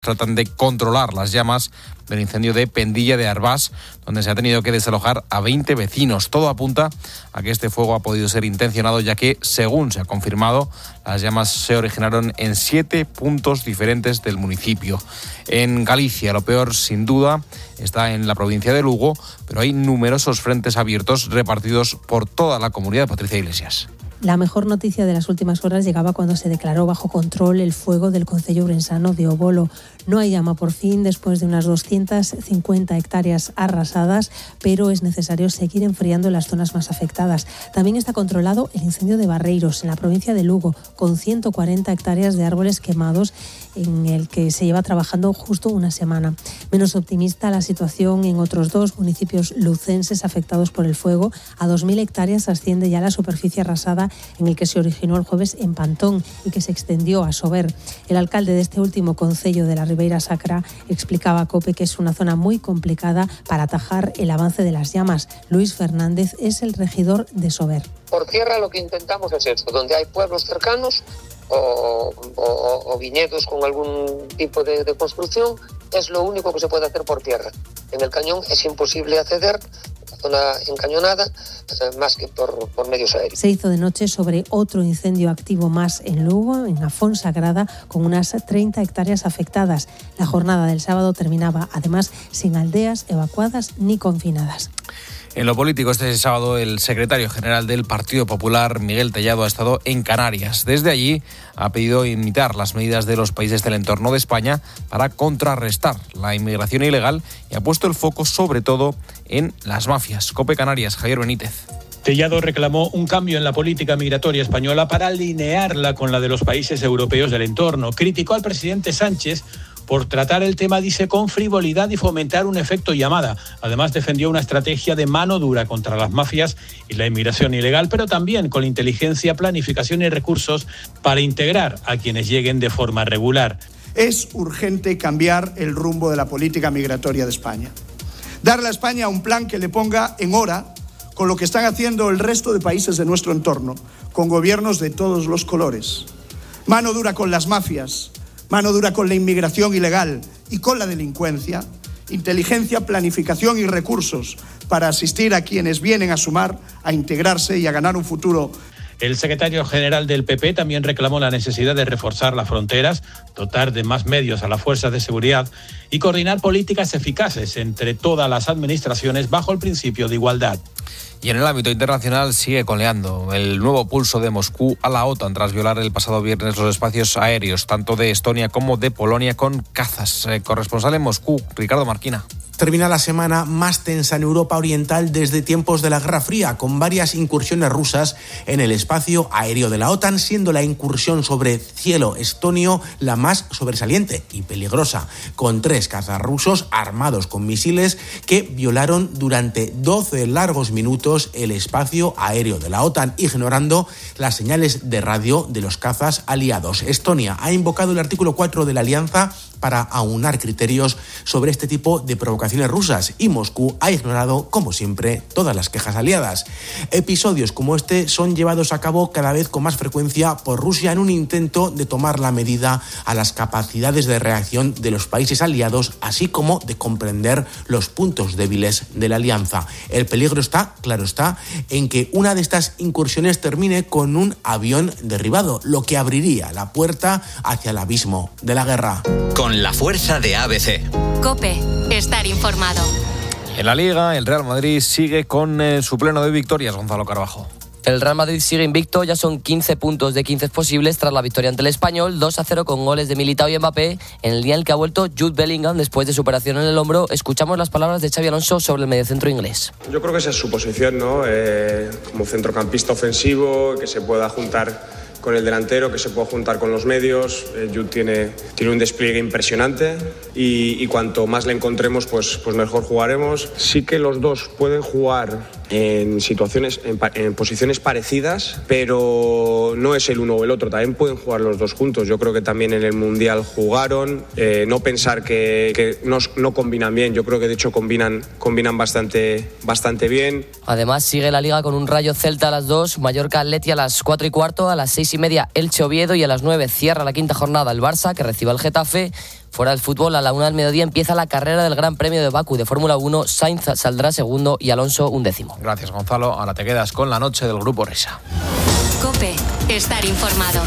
tratan de controlar las llamas del incendio de Pendilla de Arbás, donde se ha tenido que desalojar a 20 vecinos. Todo apunta a que este fuego ha podido ser intencionado, ya que, según se ha confirmado, las llamas se originaron en 7 puntos diferentes del municipio. En Galicia, lo peor, sin duda, está en la provincia de Lugo, pero hay numerosos frentes abiertos repartidos por toda la comunidad. Patricia Iglesias. La mejor noticia de las últimas horas llegaba cuando se declaró bajo control el fuego del concello ourensano de Obolo. No hay llama por fin después de unas 250 hectáreas arrasadas, pero es necesario seguir enfriando las zonas más afectadas. También está controlado el incendio de Barreiros, en la provincia de Lugo, con 140 hectáreas de árboles quemados, en el que se lleva trabajando justo una semana. Menos optimista la situación en otros 2 municipios lucenses afectados por el fuego. A 2.000 hectáreas asciende ya la superficie arrasada en el que se originó el jueves en Pantón y que se extendió a Sober. El alcalde de este último concello de la Ribeira Sacra explicaba a COPE que es una zona muy complicada para atajar el avance de las llamas. Luis Fernández es el regidor de Sober. Por tierra lo que intentamos es esto, donde hay pueblos cercanos o viñedos con algún tipo de construcción, es lo único que se puede hacer por tierra. En el cañón es imposible acceder, la zona encañonada, más que por medios aéreos. Se hizo de noche sobre otro incendio activo más en Lugo, en Afonsagrada, con unas 30 hectáreas afectadas. La jornada del sábado terminaba, además, sin aldeas evacuadas ni confinadas. En lo político, este sábado el secretario general del Partido Popular, Miguel Tellado, ha estado en Canarias. Desde allí ha pedido imitar las medidas de los países del entorno de España para contrarrestar la inmigración ilegal y ha puesto el foco sobre todo en las mafias. COPE Canarias, Javier Benítez. Tellado reclamó un cambio en la política migratoria española para alinearla con la de los países europeos del entorno. Criticó al presidente Sánchez por tratar el tema, dice, con frivolidad y fomentar un efecto llamada. Además, defendió una estrategia de mano dura contra las mafias y la inmigración ilegal, pero también con inteligencia, planificación y recursos para integrar a quienes lleguen de forma regular. Es urgente cambiar el rumbo de la política migratoria de España. Darle a España un plan que le ponga en hora con lo que están haciendo el resto de países de nuestro entorno, con gobiernos de todos los colores. Mano dura con las mafias, mano dura con la inmigración ilegal y con la delincuencia, inteligencia, planificación y recursos para asistir a quienes vienen a sumar, a integrarse y a ganar un futuro. El secretario general del PP también reclamó la necesidad de reforzar las fronteras, dotar de más medios a las fuerzas de seguridad y coordinar políticas eficaces entre todas las administraciones bajo el principio de igualdad. Y en el ámbito internacional sigue coleando el nuevo pulso de Moscú a la OTAN tras violar el pasado viernes los espacios aéreos, tanto de Estonia como de Polonia, con cazas. Corresponsal en Moscú, Ricardo Marquina. Termina la semana más tensa en Europa Oriental desde tiempos de la Guerra Fría, con varias incursiones rusas en el espacio aéreo de la OTAN, siendo la incursión sobre cielo estonio la más sobresaliente y peligrosa, con 3 cazas rusos armados con misiles que violaron durante 12 largos minutos el espacio aéreo de la OTAN, ignorando las señales de radio de los cazas aliados. Estonia ha invocado el artículo 4 de la alianza para aunar criterios sobre este tipo de provocaciones rusas y Moscú ha ignorado, como siempre, todas las quejas aliadas. Episodios como este son llevados a cabo cada vez con más frecuencia por Rusia en un intento de tomar la medida a las capacidades de reacción de los países aliados, así como de comprender los puntos débiles de la alianza. El peligro está, claro está, en que una de estas incursiones termine con un avión derribado, lo que abriría la puerta hacia el abismo de la guerra. Con la fuerza de ABC. COPE. Estar informado. En la Liga, el Real Madrid sigue con su pleno de victorias, Gonzalo Carbajo. El Real Madrid sigue invicto, ya son 15 puntos de 15 posibles tras la victoria ante el Español, 2-0 con goles de Militao y Mbappé, en el día en el que ha vuelto Jude Bellingham después de su operación en el hombro. Escuchamos las palabras de Xabi Alonso sobre el mediocentro inglés. Yo creo que esa es su posición, ¿no? Como centrocampista ofensivo, que se pueda juntar con el delantero, que se pueda juntar con los medios. Jude tiene un despliegue impresionante y cuanto más le encontremos, pues mejor jugaremos. Sí que los dos pueden jugar en situaciones, en posiciones parecidas, pero no es el uno o el otro, también pueden jugar los dos juntos. Yo creo que también en el Mundial jugaron, no pensar que no combinan bien, yo creo que de hecho combinan bastante bien. Además sigue la Liga con un Rayo Celta a las 2, Mallorca Atleti a las 4:15, a las 6:30 Elche Oviedo y a las 9 cierra la quinta jornada el Barça, que recibe al Getafe. Fuera del fútbol, a la 1 del mediodía empieza la carrera del Gran Premio de Bakú de Fórmula 1. Sainz saldrá segundo y Alonso 11º. Gracias, Gonzalo. Ahora te quedas con la noche del Grupo Risa. COPE. Estar informado.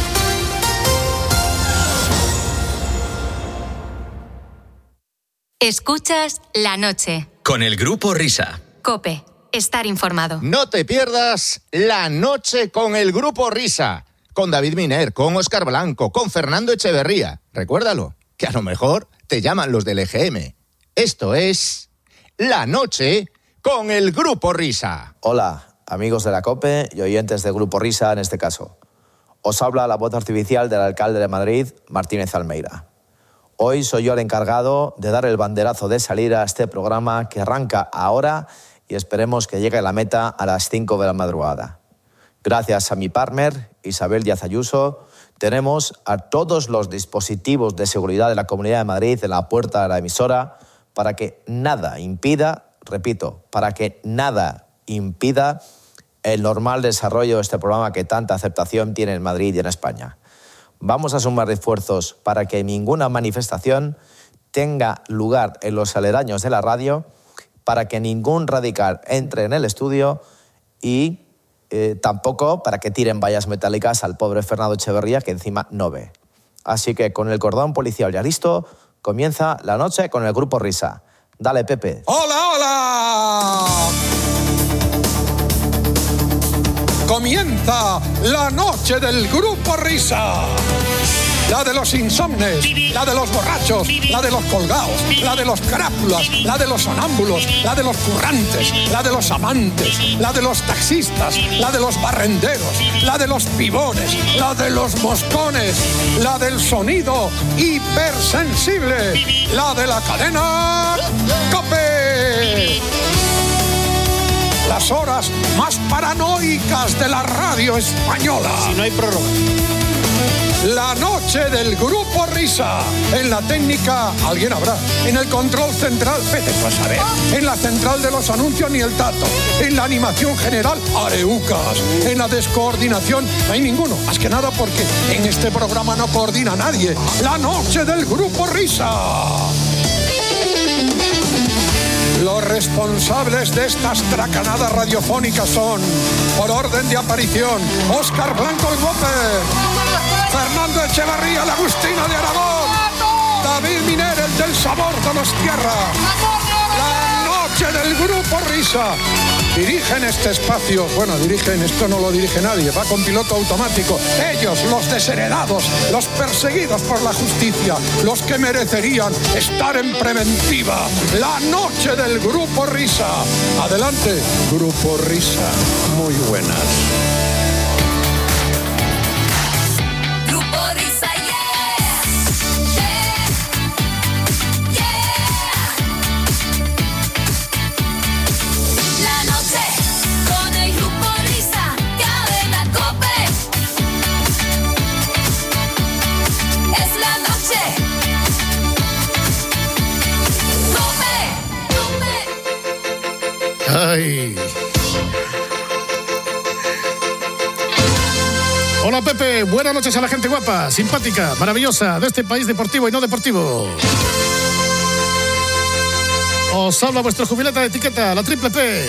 Escuchas la noche. Con el Grupo Risa. COPE. Estar informado. No te pierdas la noche con el Grupo Risa. Con David Miner, con Óscar Blanco, con Fernando Echeverría. Recuérdalo, que a lo mejor te llaman los del EGM. Esto es la noche con el Grupo Risa. Hola, amigos de la COPE y oyentes del Grupo Risa en este caso. Os habla la voz artificial del alcalde de Madrid, Martínez Almeida. Hoy soy yo el encargado de dar el banderazo de salida a este programa que arranca ahora y esperemos que llegue a la meta a las 5 de la madrugada. Gracias a mi partner, Isabel Díaz Ayuso, tenemos a todos los dispositivos de seguridad de la Comunidad de Madrid en la puerta de la emisora para que nada impida, repito, para que nada impida el normal desarrollo de este programa que tanta aceptación tiene en Madrid y en España. Vamos a sumar esfuerzos para que ninguna manifestación tenga lugar en los aledaños de la radio, para que ningún radical entre en el estudio y tampoco para que tiren vallas metálicas al pobre Fernando Echeverría, que encima no ve. Así que con el cordón policial ya listo, comienza la noche con el Grupo Risa. Dale, Pepe. ¡Hola, hola! Comienza la noche del Grupo Risa. La de los insomnes, la de los borrachos, la de los colgados, la de los carápulas, la de los sonámbulos, la de los currantes, la de los amantes, la de los taxistas, la de los barrenderos, la de los pibones, la de los moscones, la del sonido hipersensible, la de la cadena COPE. Las horas más paranoicas de la radio española. Si no hay prórroga. La noche del Grupo Risa. En la técnica, alguien habrá. En el control central, vete tú a saber. En la central de los anuncios, ni el tato. En la animación general, areucas. En la descoordinación, no hay ninguno. Más que nada porque en este programa no coordina nadie. La noche del Grupo Risa. Los responsables de estas tracanadas radiofónicas son, por orden de aparición, Óscar Blanco el Guape, Fernando Echeverría, la Agustina de Aragón, David Miner, el del sabor de los tierra. La noche del Grupo Risa. Dirigen este espacio, dirigen, esto no lo dirige nadie, va con piloto automático. Ellos, los desheredados, los perseguidos por la justicia, los que merecerían estar en preventiva. La noche del Grupo Risa. Adelante, Grupo Risa. Muy buenas. Ay. Hola, Pepe, buenas noches a la gente guapa, simpática, maravillosa de este país deportivo y no deportivo. Os habla vuestro jubileta de etiqueta, la Triple P.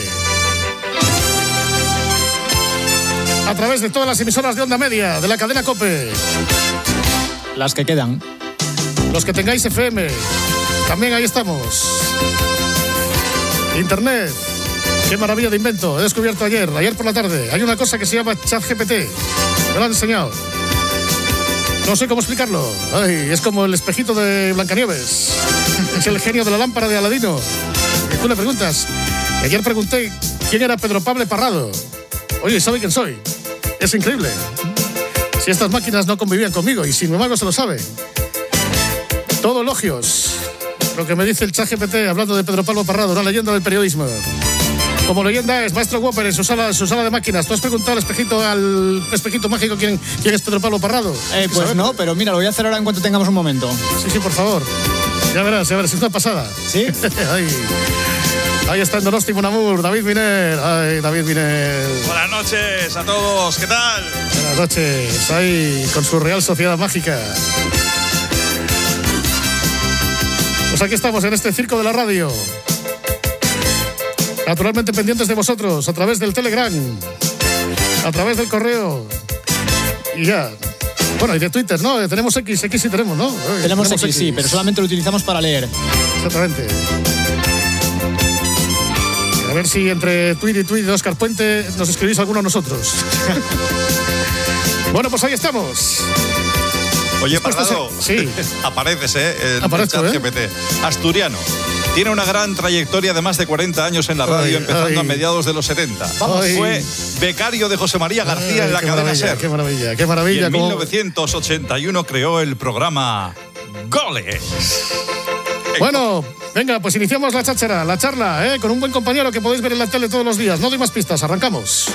A través de todas las emisoras de onda media de la cadena COPE. Las que quedan. Los que tengáis FM, también ahí estamos. Internet. Qué maravilla de invento. He descubierto ayer por la tarde. Hay una cosa que se llama ChatGPT. Me lo han enseñado. No sé cómo explicarlo. Ay, es como el espejito de Blancanieves. Es el genio de la lámpara de Aladino. Y tú le preguntas. Ayer pregunté quién era Pedro Pablo Parrado. Oye, ¿sabe quién soy? Es increíble. Si estas máquinas no convivían conmigo y sin embargo se lo saben. Todo elogios. Lo que me dice el ChatGPT hablando de Pedro Pablo Parrado, una leyenda del periodismo. Como leyenda es Maestro Whopper en su sala de máquinas. ¿Tú has preguntado al espejito mágico quién es Pedro Pablo Parrado? Pues no, pero mira, lo voy a hacer ahora en cuanto tengamos un momento. Sí, por favor. Ya verás, es una pasada. ¿Sí? Ahí está en Donosti Mon Amour, David Miner. Ay, David Miner. Buenas noches a todos, ¿qué tal? Buenas noches, ahí con su Real Sociedad Mágica. Pues aquí estamos en este circo de la radio. Naturalmente pendientes de vosotros, a través del Telegram, a través del correo. Y ya. Bueno, y de Twitter, ¿no? Tenemos X sí tenemos, ¿no? Tenemos X, sí, pero solamente lo utilizamos para leer. Exactamente. A ver si entre tweet y tweet de Óscar Puente nos escribís alguno a nosotros. Bueno, pues ahí estamos. Oye, Parrado, sí. Apareces, en el chat GPT. Asturiano. Tiene una gran trayectoria de más de 40 años en la radio, empezando a mediados de los 70. Fue becario de José María García en la cadena SER. ¡Qué maravilla, qué maravilla! Y en 1981 creó el programa Goles. Bueno, venga, pues iniciamos la cháchara, la charla, con un buen compañero que podéis ver en la tele todos los días. No doy más pistas, arrancamos.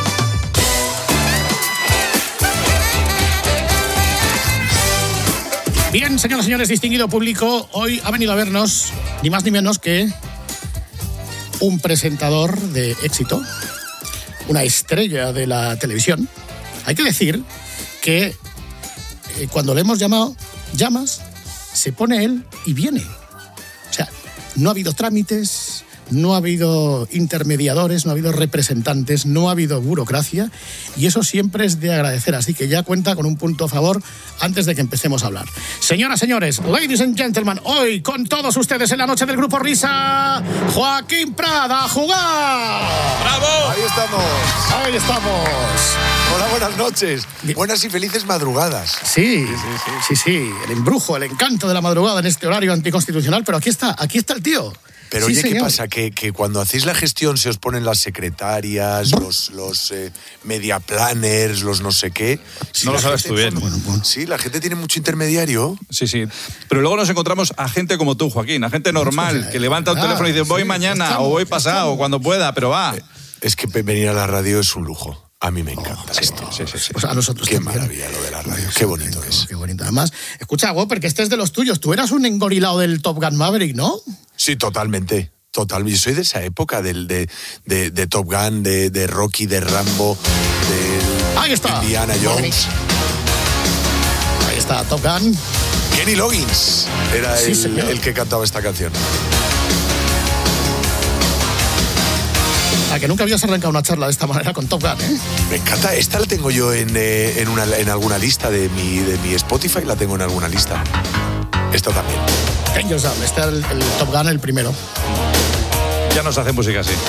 Bien, señoras y señores, distinguido público, hoy ha venido a vernos ni más ni menos que un presentador de éxito, una estrella de la televisión. Hay que decir que cuando le hemos llamado, llamas, se pone él y viene. O sea, no ha habido trámites, no ha habido intermediadores, no ha habido representantes, no ha habido burocracia, y eso siempre es de agradecer, así que ya cuenta con un punto a favor antes de que empecemos a hablar. Señoras, señores, ladies and gentlemen, hoy con todos ustedes en la noche del Grupo Risa, Joaquín Prada, a jugar. ¡Bravo! Ahí estamos. Ahí estamos. Hola, buenas noches. Buenas y felices madrugadas. Sí, el embrujo, el encanto de la madrugada en este horario anticonstitucional, pero aquí está el tío. Pero sí, oye, señor. ¿qué pasa? Que cuando hacéis la gestión se os ponen las secretarias, los media planners, los no sé qué. Sí, no lo sabes tú bien. Sí, la gente tiene mucho intermediario. Sí. Pero luego nos encontramos a gente como tú, Joaquín, a gente normal, que levanta un teléfono y dice voy mañana o voy pasado o cuando pueda, pero va. Es que venir a la radio es un lujo. A mí me encanta esto. Sí. Pues a nosotros qué también. Maravilla lo de la radio. Qué bonito es. Qué bonito. Además, escucha, Whopper, que este es de los tuyos. Tú eras un engorilado del Top Gun Maverick, ¿no? Sí, totalmente. Yo soy de esa época de Top Gun, de Rocky, de Rambo, Ahí está. Indiana Jones. Ahí está, Top Gun. Kenny Loggins era el que cantaba esta canción. A que nunca habías arrancado una charla de esta manera con Top Gun, ¿eh? Me encanta. Esta la tengo yo en alguna lista de mi Spotify, la tengo en alguna lista. Esta también. Ellos saben, este es el Top Gun, el primero. Ya nos hace música así.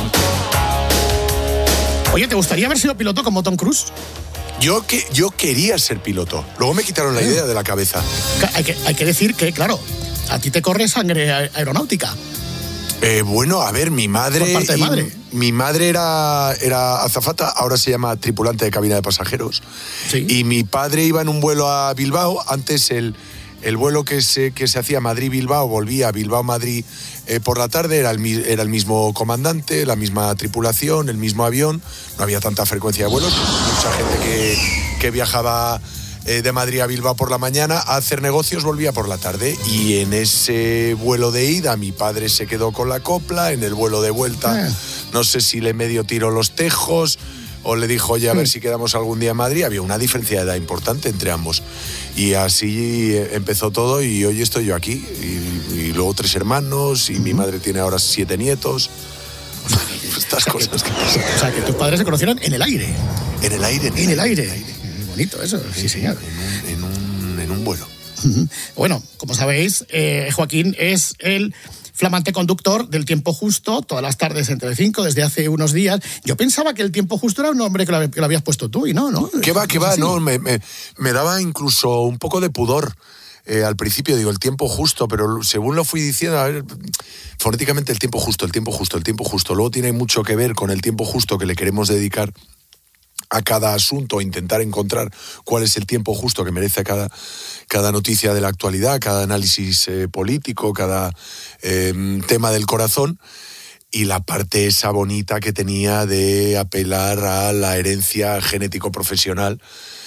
Oye, ¿te gustaría haber sido piloto como Tom Cruise? Yo quería ser piloto. Luego me quitaron la idea de la cabeza. Hay que decir que, claro, a ti te corre sangre aeronáutica. Bueno, a ver, mi madre... ¿Por parte de madre? Mi madre era azafata, ahora se llama tripulante de cabina de pasajeros. Sí. Y mi padre iba en un vuelo a Bilbao. Antes el vuelo que se hacía Madrid-Bilbao, volvía a Bilbao-Madrid por la tarde, era el mismo comandante, la misma tripulación, el mismo avión. No había tanta frecuencia de vuelos. Mucha gente que viajaba de Madrid a Bilbao por la mañana a hacer negocios, volvía por la tarde. Y en ese vuelo de ida mi padre se quedó con la copla, en el vuelo de vuelta no sé si le medio tiró los tejos o le dijo, oye, a ver si quedamos algún día en Madrid. Había una diferencia de edad importante entre ambos. Y así empezó todo y hoy estoy yo aquí. Y luego 3 hermanos y mi madre tiene ahora 7 nietos. Estas cosas que pasan. O sea, que tus padres se conocieron en el aire. En el aire. En el aire. Bonito eso, sí, señor. En un vuelo. Bueno, como sabéis, Joaquín es el flamante conductor del Tiempo Justo, todas las tardes en Telecinco, desde hace unos días. Yo pensaba que el Tiempo Justo era un nombre que lo habías puesto tú, y no. ¿Qué va? No, me daba incluso un poco de pudor. Al principio digo el tiempo justo, pero según lo fui diciendo, a ver, fonéticamente el tiempo justo. Luego tiene mucho que ver con el tiempo justo que le queremos dedicar a cada asunto, intentar encontrar cuál es el tiempo justo que merece cada noticia de la actualidad, cada análisis político, cada tema del corazón, y la parte esa bonita que tenía de apelar a la herencia genético-profesional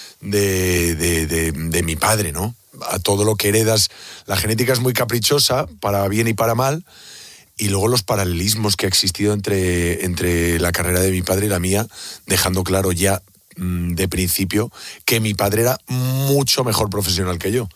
de mi padre, ¿no? A todo lo que heredas. La genética es muy caprichosa, para bien y para mal, y luego los paralelismos que ha existido entre la carrera de mi padre y la mía, dejando claro ya de principio que mi padre era mucho mejor profesional que yo.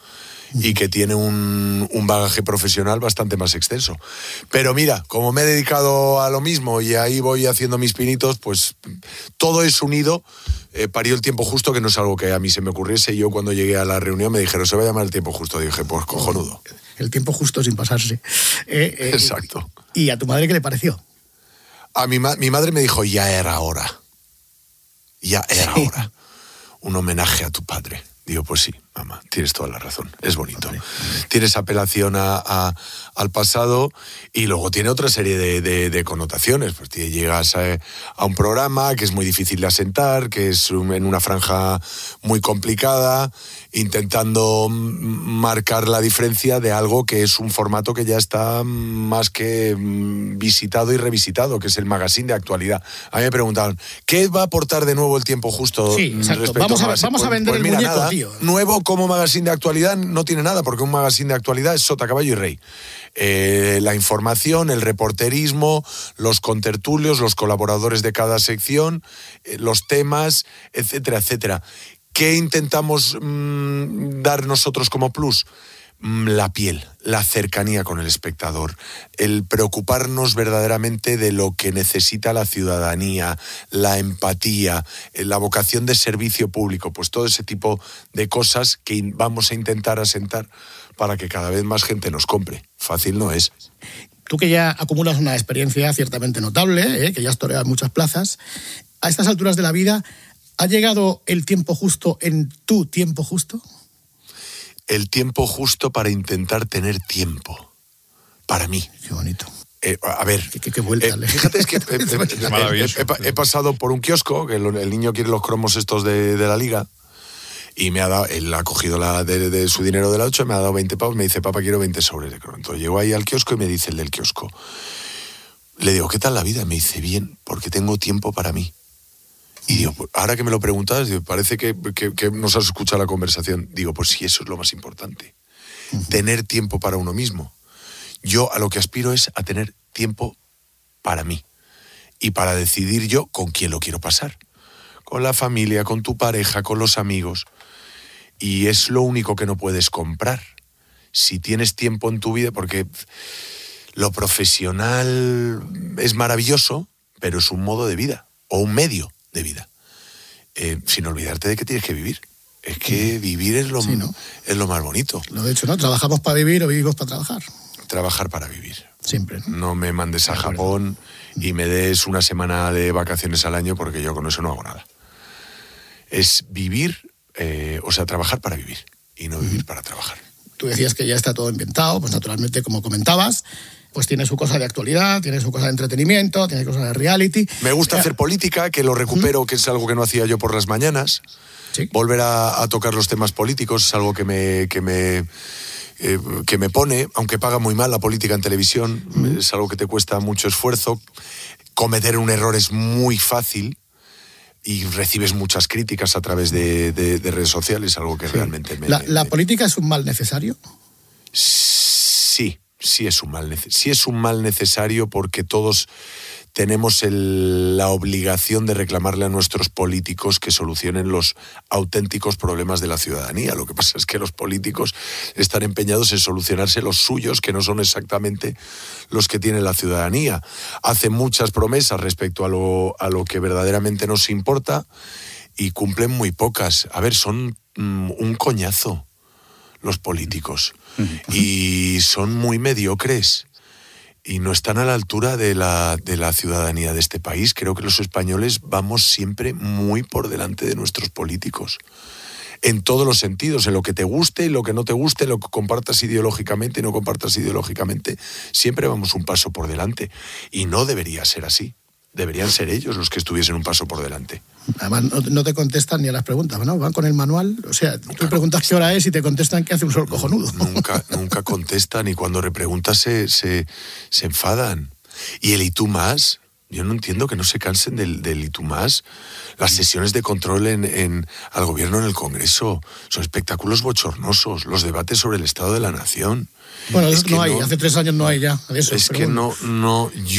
y que tiene un bagaje profesional bastante más extenso. Pero mira, como me he dedicado a lo mismo y ahí voy haciendo mis pinitos, pues todo es unido. Parió el tiempo justo, que no es algo que a mí se me ocurriese. Yo cuando llegué a la reunión me dijeron, se va a llamar el tiempo justo. Dije, pues cojonudo. El tiempo justo sin pasarse. Exacto. ¿Y a tu madre qué le pareció? A mi madre me dijo, ya era hora. Ya era hora. Un homenaje a tu padre. Digo, pues sí, mamá, tienes toda la razón. Es bonito. Tienes apelación al pasado y luego tiene otra serie de connotaciones. Pues llegas a un programa que es muy difícil de asentar, que es en una franja muy complicada, intentando marcar la diferencia de algo que es un formato que ya está más que visitado y revisitado, que es el magazine de actualidad. A mí me preguntaban, ¿qué va a aportar de nuevo el tiempo justo? Sí, exacto. Vamos a vender el muñeco, nada, tío. Nuevo como magazine de actualidad no tiene nada, porque un magazine de actualidad es sota, caballo y rey. La información, el reporterismo, los contertulios, los colaboradores de cada sección, los temas, etcétera, etcétera. ¿Qué intentamos dar nosotros como plus? La piel, la cercanía con el espectador, el preocuparnos verdaderamente de lo que necesita la ciudadanía, la empatía, la vocación de servicio público, pues todo ese tipo de cosas que vamos a intentar asentar para que cada vez más gente nos compre. Fácil no es. Tú que ya acumulas una experiencia ciertamente notable, que ya has toreado en muchas plazas, a estas alturas de la vida, ¿ha llegado el tiempo justo en tu tiempo justo? El tiempo justo para intentar tener tiempo. Para mí. Qué bonito. A ver, qué vuelta. Fíjate, es que he pasado por un kiosco, que el niño quiere los cromos estos de la liga, y me ha dado, él ha cogido de su dinero de la 8, me ha dado 20 pavos, me dice, papá, quiero 20 sobres de cromo. Entonces llego ahí al kiosco y me dice el del kiosco, le digo, ¿qué tal la vida? Me dice, bien, porque tengo tiempo para mí. Y digo, ahora que me lo preguntas, parece que nos has escuchado la conversación. Digo, pues sí, eso es lo más importante. Tener tiempo para uno mismo. Yo a lo que aspiro es a tener tiempo para mí. Y para decidir yo con quién lo quiero pasar. Con la familia, con tu pareja, con los amigos. Y es lo único que no puedes comprar. Si tienes tiempo en tu vida, porque lo profesional es maravilloso, pero es un modo de vida o un medio de vida, sin olvidarte de que tienes que vivir. Es que vivir es lo más bonito. Lo de hecho, ¿no? ¿Trabajamos para vivir o vivimos para trabajar? Trabajar para vivir. Siempre. No me mandes a Japón y me des una semana de vacaciones al año, porque yo con eso no hago nada. Es vivir, trabajar para vivir y no vivir para trabajar. Tú decías que ya está todo inventado, pues naturalmente, como comentabas, pues tiene su cosa de actualidad, tiene su cosa de entretenimiento, tiene cosas de reality. Me gusta hacer política, que lo recupero, que es algo que no hacía yo por las mañanas. Sí. Volver a tocar los temas políticos es algo que me pone, aunque paga muy mal la política en televisión, es algo que te cuesta mucho esfuerzo. Cometer un error es muy fácil y recibes muchas críticas a través de redes sociales, algo que realmente me... ¿La política es un mal necesario? Sí es un mal necesario, porque todos tenemos la obligación de reclamarle a nuestros políticos que solucionen los auténticos problemas de la ciudadanía. Lo que pasa es que los políticos están empeñados en solucionarse los suyos, que no son exactamente los que tiene la ciudadanía. Hacen muchas promesas respecto a lo que verdaderamente nos importa y cumplen muy pocas. A ver, son un coñazo los políticos. Y son muy mediocres y no están a la altura de la ciudadanía de este país. Creo que los españoles vamos siempre muy por delante de nuestros políticos. En todos los sentidos, en lo que te guste y lo que no te guste, en lo que compartas ideológicamente y no compartas ideológicamente, siempre vamos un paso por delante. Y no debería ser así. Deberían ser ellos los que estuviesen un paso por delante. Además, no te contestan ni a las preguntas, ¿no? Van con el manual. O sea, tú preguntas qué hora es y te contestan que hace un sol cojonudo. Nunca contestan, y cuando repreguntas se enfadan. Y el ¿y tú más? Yo no entiendo que no se cansen del ¿y tú más? Las sesiones de control al gobierno en el Congreso son espectáculos bochornosos. Los debates sobre el estado de la nación. Bueno, no hay. Hace 3 años no hay ya. Yo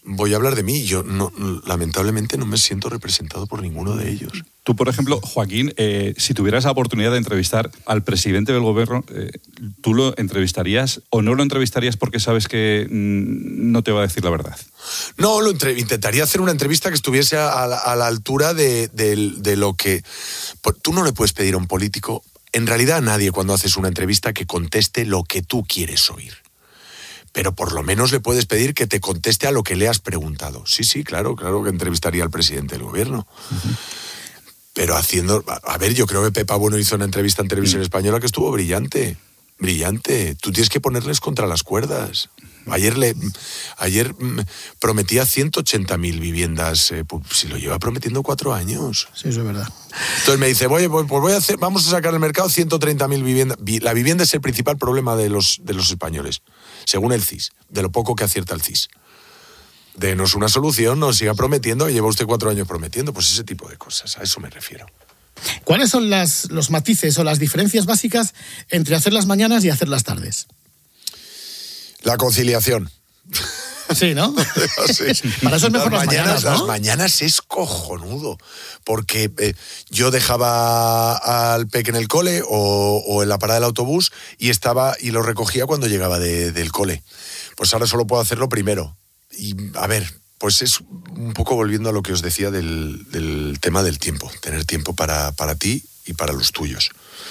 voy a hablar de mí. Yo lamentablemente no me siento representado por ninguno de ellos. Tú, por ejemplo, Joaquín, si tuvieras la oportunidad de entrevistar al presidente del gobierno, ¿tú lo entrevistarías o no lo entrevistarías porque sabes que no te va a decir la verdad? No, intentaría hacer una entrevista que estuviese a la altura de lo que... Tú no le puedes pedir a un político, en realidad a nadie, cuando haces una entrevista, que conteste lo que tú quieres oír. Pero por lo menos le puedes pedir que te conteste a lo que le has preguntado. Sí, claro que entrevistaría al presidente del gobierno. Uh-huh. Pero haciendo... A ver, yo creo que Pepa Bueno hizo una entrevista en Televisión Española que estuvo brillante. Tú tienes que ponerles contra las cuerdas. Ayer prometía 180.000 viviendas. Si lo lleva prometiendo 4 años. Sí, eso es verdad. Entonces me dice, vamos a sacar al mercado 130.000 viviendas. La vivienda es el principal problema de los españoles, según el CIS, de lo poco que acierta el CIS. Denos una solución, nos siga prometiendo, lleva usted 4 años prometiendo, pues ese tipo de cosas, a eso me refiero. ¿Cuáles son los matices o las diferencias básicas entre hacer las mañanas y hacer las tardes? La conciliación. Sí, ¿no? Sí. Para eso es mejor las mañanas, ¿no? Las mañanas es cojonudo, porque yo dejaba al peque en el cole o en la parada del autobús y lo recogía cuando llegaba del cole. Pues ahora solo puedo hacerlo primero. Y a ver, pues es un poco volviendo a lo que os decía del tema del tiempo, tener tiempo para ti y para los tuyos.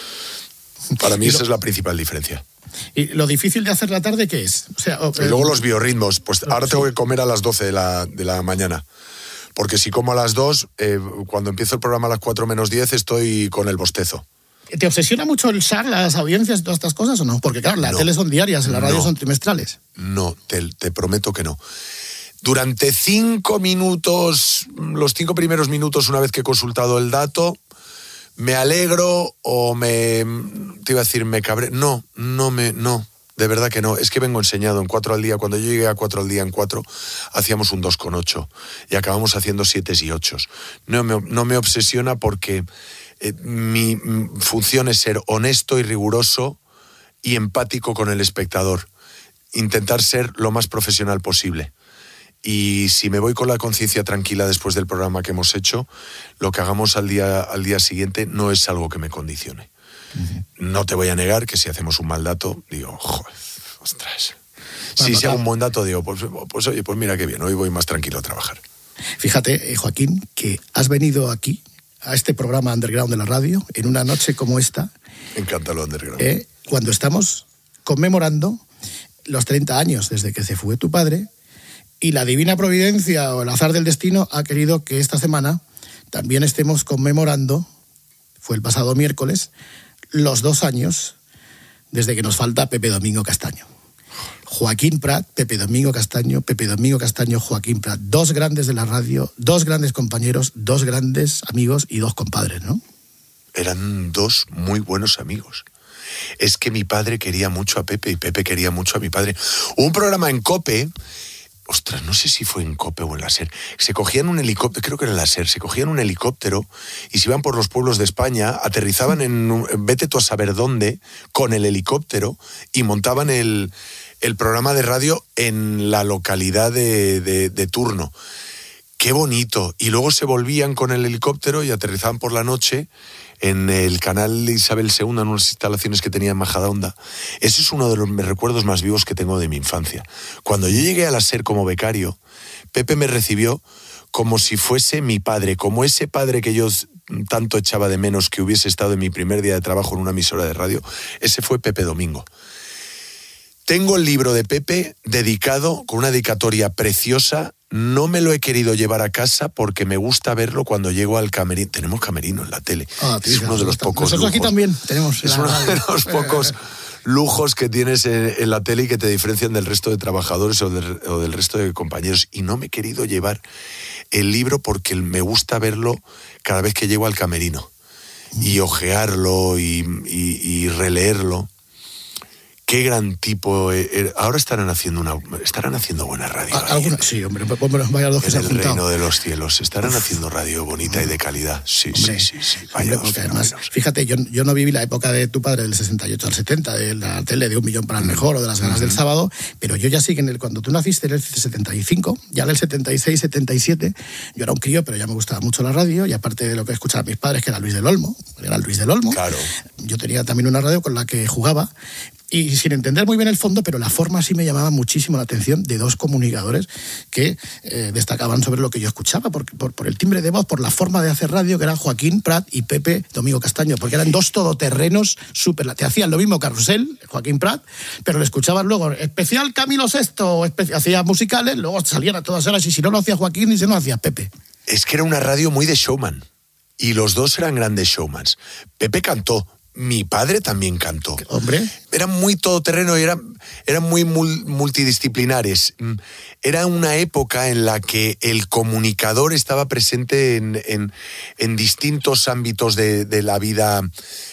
Para mí esa es la principal diferencia. ¿Y lo difícil de hacer la tarde qué es? Y luego los biorritmos. Pues ahora tengo que comer a las 12 de la mañana. Porque si como a las 2, cuando empiezo el programa a las 4 menos 10, estoy con el bostezo. ¿Te obsesiona mucho el SAR, las audiencias y todas estas cosas o no? Porque claro, la tele son diarias, la radio son trimestrales. No, te prometo que no. Durante 5 minutos, los 5 primeros minutos, una vez que he consultado el dato, me alegro o me cabré. No, de verdad que no. Es que vengo enseñado en 4 al día. Cuando yo llegué a 4 al día en 4, hacíamos un 2,8 y acabamos haciendo 7 y 8. No me obsesiona porque mi función es ser honesto y riguroso y empático con el espectador. Intentar ser lo más profesional posible. Y si me voy con la conciencia tranquila después del programa que hemos hecho, lo que hagamos al día siguiente no es algo que me condicione. Uh-huh. No te voy a negar que si hacemos un mal dato, digo, joder, ostras. Si hago un buen dato, digo, pues oye, pues mira qué bien, hoy voy más tranquilo a trabajar. Fíjate, Joaquín, que has venido aquí, a este programa Underground de la radio, en una noche como esta. Me encanta lo Underground. Cuando estamos conmemorando los 30 años desde que se fue tu padre. Y la divina providencia o el azar del destino ha querido que esta semana también estemos conmemorando, fue el pasado miércoles, los 2 años desde que nos falta Pepe Domingo Castaño. Joaquín Prat, Pepe Domingo Castaño, Joaquín Prat. 2 grandes de la radio, 2 grandes compañeros, 2 grandes amigos y 2 compadres, ¿no? Eran 2 muy buenos amigos. Es que mi padre quería mucho a Pepe y Pepe quería mucho a mi padre. Hubo un programa en COPE... Ostras, no sé si fue en COPE o en la SER. Se cogían un helicóptero, creo que era en la SER, se cogían un helicóptero y se iban por los pueblos de España, aterrizaban vete tú a saber dónde, con el helicóptero y montaban el programa de radio en la localidad de turno. Qué bonito. Y luego se volvían con el helicóptero y aterrizaban por la noche en el canal Isabel II, en unas instalaciones que tenía en Majadahonda. Ese es uno de los recuerdos más vivos que tengo de mi infancia. Cuando yo llegué a la SER como becario, Pepe me recibió como si fuese mi padre, como ese padre que yo tanto echaba de menos que hubiese estado en mi primer día de trabajo en una emisora de radio. Ese fue Pepe Domingo. Tengo el libro de Pepe dedicado, con una dedicatoria preciosa. No me lo he querido llevar a casa porque me gusta verlo cuando llego al camerino. Tenemos camerino en la tele. Es uno de los pocos lujos. Nosotros aquí también tenemos. Es uno de los pocos lujos que tienes en la tele y que te diferencian del resto de trabajadores o del resto de compañeros. Y no me he querido llevar el libro porque me gusta verlo cada vez que llego al camerino. Y ojearlo y releerlo. Qué gran tipo. Ahora estarán haciendo buena radio. Sí, hombre, vaya dos que se han juntado. En el reino de los cielos. Estarán haciendo radio bonita y de calidad. Sí. Vaya dos además, fíjate, yo no viví la época de tu padre del 68 al 70, de la tele de 1 millón para el mejor o de las ganas del sábado, pero yo ya sí que cuando tú naciste en el 75, ya en el 76, 77, yo era un crío, pero ya me gustaba mucho la radio, y aparte de lo que escuchaban mis padres, que era Luis del Olmo, claro. Yo tenía también una radio con la que jugaba, y sin entender muy bien el fondo, pero la forma sí me llamaba muchísimo la atención de dos comunicadores que destacaban sobre lo que yo escuchaba, por el timbre de voz, por la forma de hacer radio, que eran Joaquín Prat y Pepe Domingo Castaño, porque eran dos todoterrenos súper. Te hacían lo mismo Carrusel, Joaquín Prat, pero le escuchabas luego especial Camilo VI, hacía musicales, luego salían a todas horas, y si no lo hacía Joaquín, y si no lo hacía Pepe. Es que era una radio muy de showman, y los dos eran grandes showmans. Pepe cantó. Mi padre también cantó. Hombre. Eran muy todoterreno y eran muy multidisciplinares. Era una época en la que el comunicador estaba presente en distintos ámbitos de la vida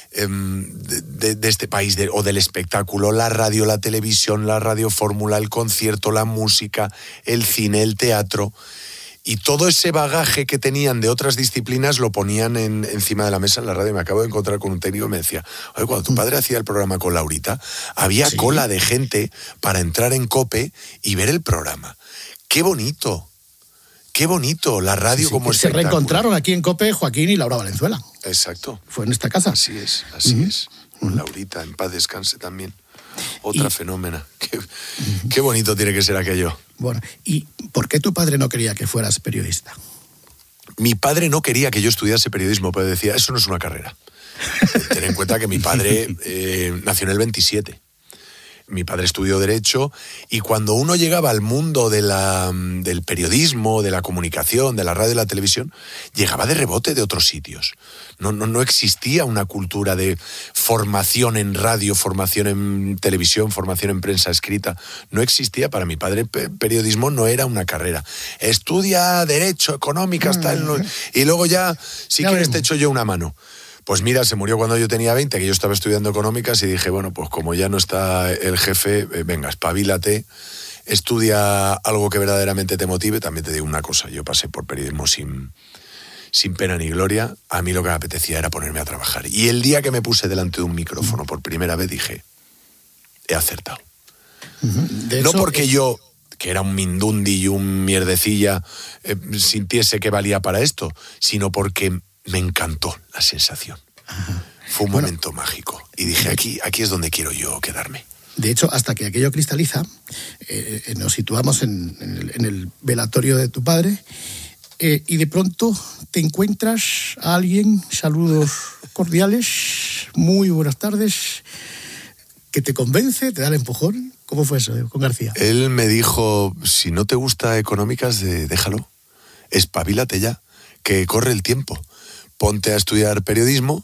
de este país o del espectáculo. La radio, la televisión, la radiofórmula, el concierto, la música, el cine, el teatro. Y todo ese bagaje que tenían de otras disciplinas lo ponían encima de la mesa en la radio. Me acabo de encontrar con un técnico y me decía, oye, cuando tu padre hacía el programa con Laurita, había cola de gente para entrar en COPE y ver el programa. ¡Qué bonito! ¡Qué bonito! La radio como espectáculo. Se reencontraron aquí en COPE Joaquín y Laura Valenzuela. Exacto. Fue en esta casa. Así es. Laurita, en paz descanse también. Otra fenómena. Qué bonito tiene que ser aquello. Bueno, ¿y por qué tu padre no quería que fueras periodista? Mi padre no quería que yo estudiase periodismo, pero decía, eso no es una carrera. Ten en cuenta que mi padre nació en el 27. Mi padre estudió Derecho, y cuando uno llegaba al mundo del periodismo, de la comunicación, de la radio y la televisión, llegaba de rebote de otros sitios. No existía una cultura de formación en radio, formación en televisión, formación en prensa escrita. No existía. Para mi padre periodismo no era una carrera. Estudia Derecho, Económicas, tal, y luego ya, si quieres, te echo yo una mano. Pues mira, se murió cuando yo tenía 20, que yo estaba estudiando Económicas, y dije, bueno, pues como ya no está el jefe, venga, espabilate, estudia algo que verdaderamente te motive. También te digo una cosa, yo pasé por periodismo sin pena ni gloria. A mí lo que me apetecía era ponerme a trabajar. Y el día que me puse delante de un micrófono por primera vez dije, he acertado. No porque yo, que era un mindundi y un mierdecilla, sintiese que valía para esto, sino porque me encantó la sensación. Fue un momento mágico. Y dije, aquí es donde quiero yo quedarme. De hecho, hasta que aquello cristaliza, nos situamos en el velatorio de tu padre, y de pronto te encuentras a alguien, saludos cordiales, muy buenas tardes, que te convence, te da el empujón. ¿Cómo fue eso con García? Él me dijo, si no te gusta Económicas, déjalo, espabilate ya, que corre el tiempo. Ponte a estudiar periodismo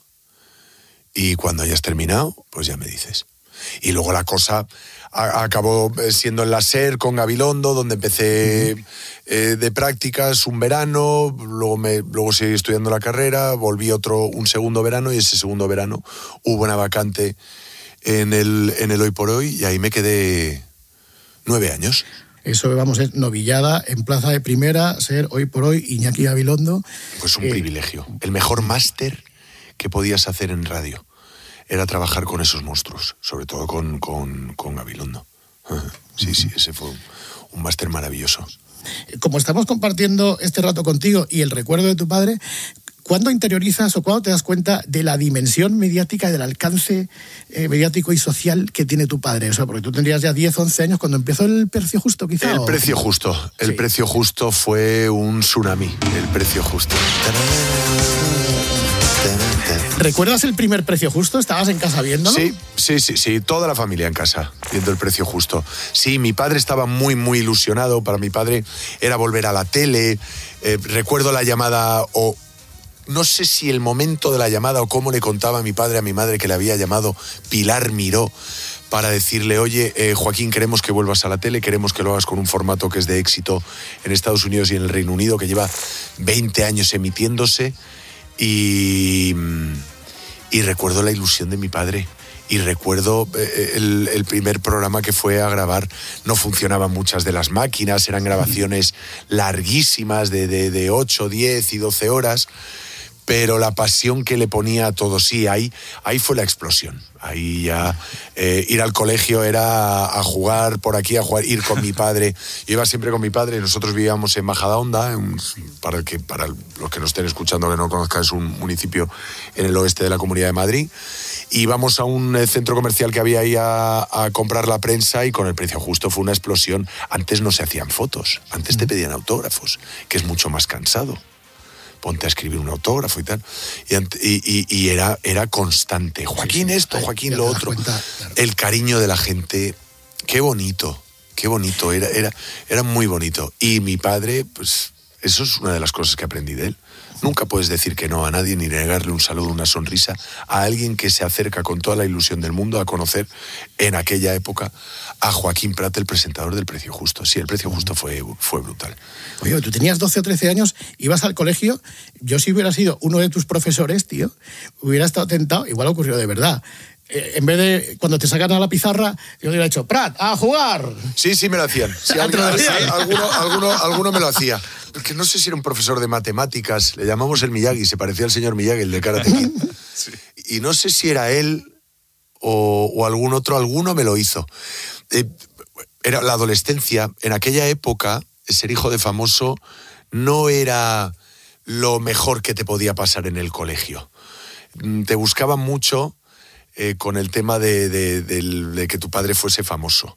y cuando hayas terminado, pues ya me dices. Y luego la cosa acabó siendo en la SER con Gabilondo, donde empecé de prácticas un verano, luego seguí estudiando la carrera, volví un segundo verano, y ese segundo verano hubo una vacante en el Hoy por Hoy, y ahí me quedé 9 años. Eso, vamos, es novillada en plaza de primera, ser Hoy por Hoy Iñaki Gabilondo. Pues un privilegio. El mejor máster que podías hacer en radio era trabajar con esos monstruos, sobre todo con Gabilondo. Sí, ese fue un máster maravilloso. Como estamos compartiendo este rato contigo y el recuerdo de tu padre, ¿cuándo interiorizas o cuándo te das cuenta de la dimensión mediática y del alcance mediático y social que tiene tu padre? O sea, porque tú tendrías ya 10, 11 años cuando empezó el Precio Justo, quizá. El Precio Justo. El Precio Justo fue un tsunami. El Precio Justo. ¿Recuerdas el primer Precio Justo? ¿Estabas en casa viéndolo? Sí, toda la familia en casa viendo el Precio Justo. Sí, mi padre estaba muy, muy ilusionado. Para mi padre era volver a la tele. Recuerdo la llamada, o no sé si el momento de la llamada o cómo le contaba mi padre a mi madre que le había llamado Pilar Miró para decirle, oye, Joaquín, queremos que vuelvas a la tele, queremos que lo hagas con un formato que es de éxito en Estados Unidos y en el Reino Unido, que lleva 20 años emitiéndose. Y recuerdo la ilusión de mi padre y recuerdo el primer programa que fue a grabar, no funcionaban muchas de las máquinas, eran grabaciones larguísimas de 8, 10 y 12 horas, pero la pasión que le ponía a todo, sí, ahí fue la explosión. Ahí ya ir al colegio era a jugar por aquí, a jugar, ir con mi padre. Yo iba siempre con mi padre, nosotros vivíamos en Majadahonda, para los que nos estén escuchando que no conozcan, es un municipio en el oeste de la Comunidad de Madrid. Íbamos a un centro comercial que había ahí a comprar la prensa y con el precio justo fue una explosión. Antes no se hacían fotos, antes te pedían autógrafos, que es mucho más cansado. Ponte a escribir un autógrafo y tal. Y era constante. Joaquín esto, Joaquín lo otro. El cariño de la gente. Qué bonito. Era muy bonito. Y mi padre, pues eso es una de las cosas que aprendí de él. Nunca puedes decir que no a nadie ni negarle un saludo, una sonrisa a alguien que se acerca con toda la ilusión del mundo a conocer en aquella época a Joaquín Prat, el presentador del Precio Justo. Sí, el Precio Justo fue brutal. Oye, tú tenías 12 o 13 años, ibas al colegio. Yo, si hubiera sido uno de tus profesores, tío, hubiera estado tentado, igual ocurrió de verdad. En vez de cuando te sacan a la pizarra, yo le hubiera dicho, Prat, a jugar. Sí, me lo hacían. Sí, alguno me lo hacía. Que no sé si era un profesor de matemáticas, le llamamos el Miyagi, se parecía al señor Miyagi, el de Karate Kid. Sí. Y no sé si era él o algún otro, alguno me lo hizo. Era la adolescencia, en aquella época, ser hijo de famoso no era lo mejor que te podía pasar en el colegio. Te buscaban mucho con el tema de que tu padre fuese famoso.